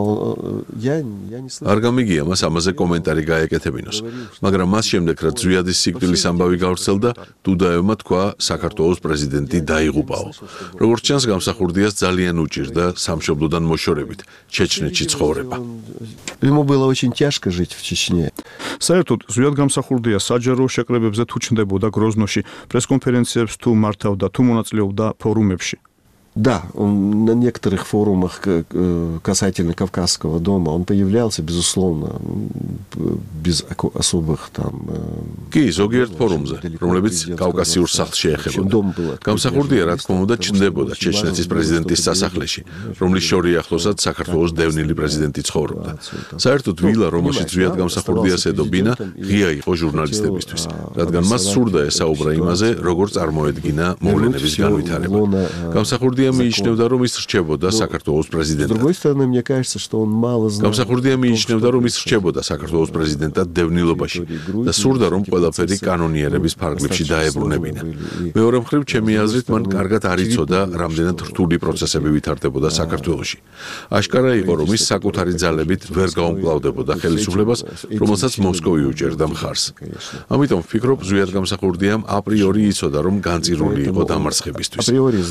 я не слышал. არ გამიგია მას ამაზე კომენტარი გაეკეთებინოს, მაგრამ მას შემდეგ, რაც ზვიადის სიკვდილის ამბავი გავრცელდა, დუდაევმა თქვა, საქართველოს პრეზიდენტი დაიღუპაო. როგორც ჩანს, გამსახურდიას ძალიან უჭირდა სამშობლოდან მოშორებით ჩეჩნეთში ცხოვრება. Ему было очень тяжко жить в Чечне. საერთოდ ზვიად გამსახურდია საჯარო შეკრებებზე თუ ჩნდებოდა გროზნოში, პრესკონფერენციებს თუ მართავდა, თუ მონაწილეობდა ფორუმებში. Да, он на некоторых форумах касательно Кавказского дома, он появлялся, безусловно, без особых там... კი, ზოგიერთ ფორუმზე, რომლებიც კავკასიურ სახლს შეეხებოდა. გამსახურდია, რა თქმა უნდა, ჩნდებოდა ჩეჩნეთის პრეზიდენტის სასახლეში, რომლის შორიახლოსაც საქართველოს დევნილი პრეზიდენტი ცხოვრობდა. საერთოდ ვილა, რომელშიც ზვიად გამსახურდიას ედობინა, ღია იყო ჟურნალისტებისთვის, რადგან მას სურდა ესაუბრა იმაზე, როგორ წარმოედგინა მოვლენების განვითარება. გამსახურდია მიიჩნევდა, რომ ის რჩებოდა საქართველოს პრეზიდენტად. გამსახურდია მიიჩნევდა, რომ ის რჩებოდა საქართველოს პრეზიდენტად დევნილობაში და სურდა, რომ ყველაფერი კანონიერების ფარგლებში დაებრუნებინა. მეორე მხრივ, ჩემი აზრით, მან კარგად არ იცოდა, რამდენად რთული პროცესები ვითარდებოდა საქართველოში. აშკარა იყო, რომ ის საკუთარი ძალებით ვერ გაუმკლავდებოდა ხელისუფლებას, რომელსაც მოსკოვი უჭერდა მხარს. ამიტომ ვფიქრობ, ზვიად გამსახურდიამ აპრიორი იცოდა, რომ განწირული იყო დამარცხებისთვის.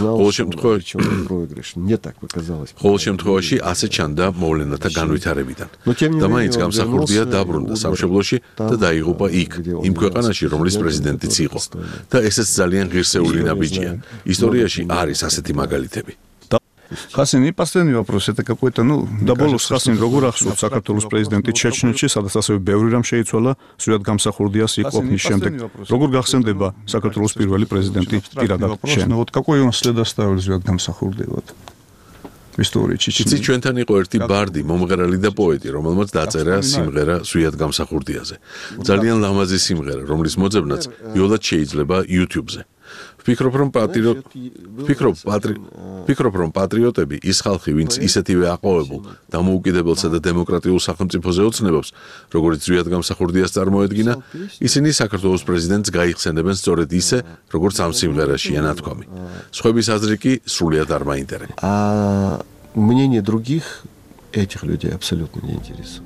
ყოველ შემთხვევაში ასე ჩანდა მოვლენათა განვითარებიდან. და მაინც გამსახურდია დაბრუნდა სამშობლოში და დაიღუპა იქ, იმ ქვეყანაში, რომლის პრეზიდენტიც იყო. და ესეც ძალიან ღირსეული ნაბიჯია. ისტორიაში არის ასეთი მაგალითები. Хасин, и последний вопрос, это какой-то, доболус Хасин, როგორ ახსოვს საქართველოს პრეზიდენტი ჩეჩნეთში, სადაც ასევე ბევრი რამ შეიცვალა, ზვიად გამსახურდიას იყო მის შემდეგ. როგორ გახსენდება საქართველოს პირველი პრეზიდენტი პირადად შენ? Вот какой он след оставил зვიად გამსახურდი вот в истории Чечни? იცი, ჩვენთან იყო ერთი ბარდი, მომღერალი და პოეტი, რომელმაც დაწერა სიმღერა ზვიად გამსახურდიაზე. ძალიან ლამაზი სიმღერა, რომლის მოძებნაც იოლად შეიძლება YouTube-ზე. ვფიქრობ, რომ პატრიოტები, ის ხალხი, ვინც ისეთივე აყვავებულ, დამოუკიდებელსა და დემოკრატიულ სახელმწიფოზე ოცნებობს, როგორც ზვიად გამსახურდიას წარმოედგინა, ისინი საქართველოს პრეზიდენტს გაიხსენებენ სწორედ ისე, როგორც ამ სიმღერაშია ნათქვამი. სხვების აზრი კი სრულიად არ მაინტერესებს. Мнение других этих людей абсолютно не интересует.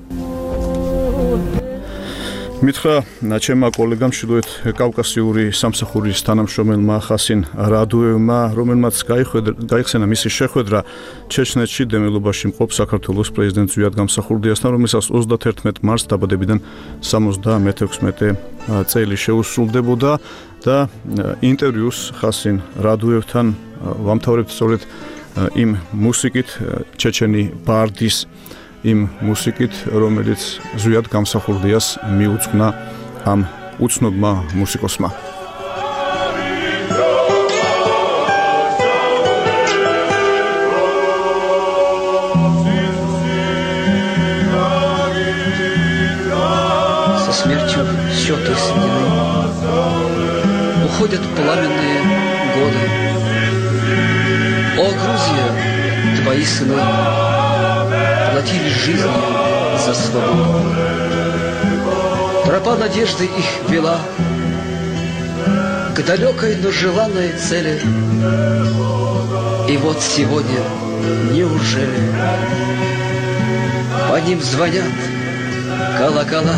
მითხრა ჩემმა კოლეგამ ჩრდილოეთ კავკასიური სამსახურის თანამშრომელმა ხასინ რადუევმა, რომელმაც გაიხსენა მისი შეხვედრა ჩეჩნეთში დევნილობაში მყოფ საქართველოს პრეზიდენტ ზვიად გამსახურდიასთან, რომელსაც 31 მარტს დაბადებიდან 76 წელი შეუსრულდებოდა და ინტერვიუს ხასინ რადუევთან ვამთავრებთ სწორედ იმ მუსიკით, ჩეჩენი ბარდის იმ მუსიკით, რომელიც ზვიად გამსახურდიას მიუძღვნა ამ უცნობმა მუსიკოსმა. Со смертью счеты сведены, уходят пламенные годы. О, Грузия, твои сыны платили жизнью за свободу. Тропа надежды их вела к далекой, но желанной цели. И вот сегодня, неужели по ним звонят колокола?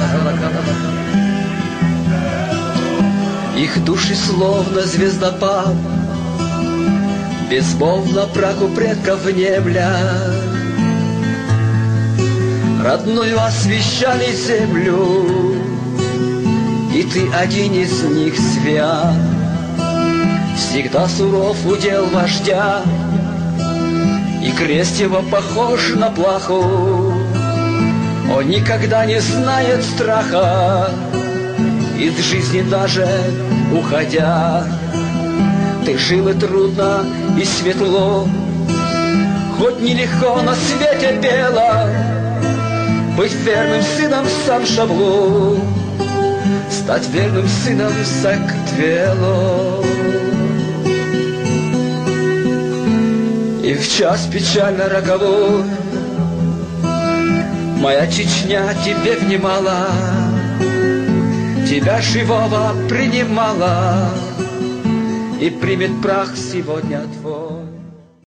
Их души словно звездопад безмолвно праху предков внемлят. Родную освещали землю, и ты один из них свят. Всегда суров удел вождя, и крест его похож на плаху. Он никогда не знает страха, из жизни даже уходя. Ты жил и трудно, и светло, хоть нелегко на свете бело. Быть верным сыном Самшавлу, стать верным сыном Саквело. И в час печально роковой моя Чечня тебе внимала, тебя живого принимала и примет прах сегодня.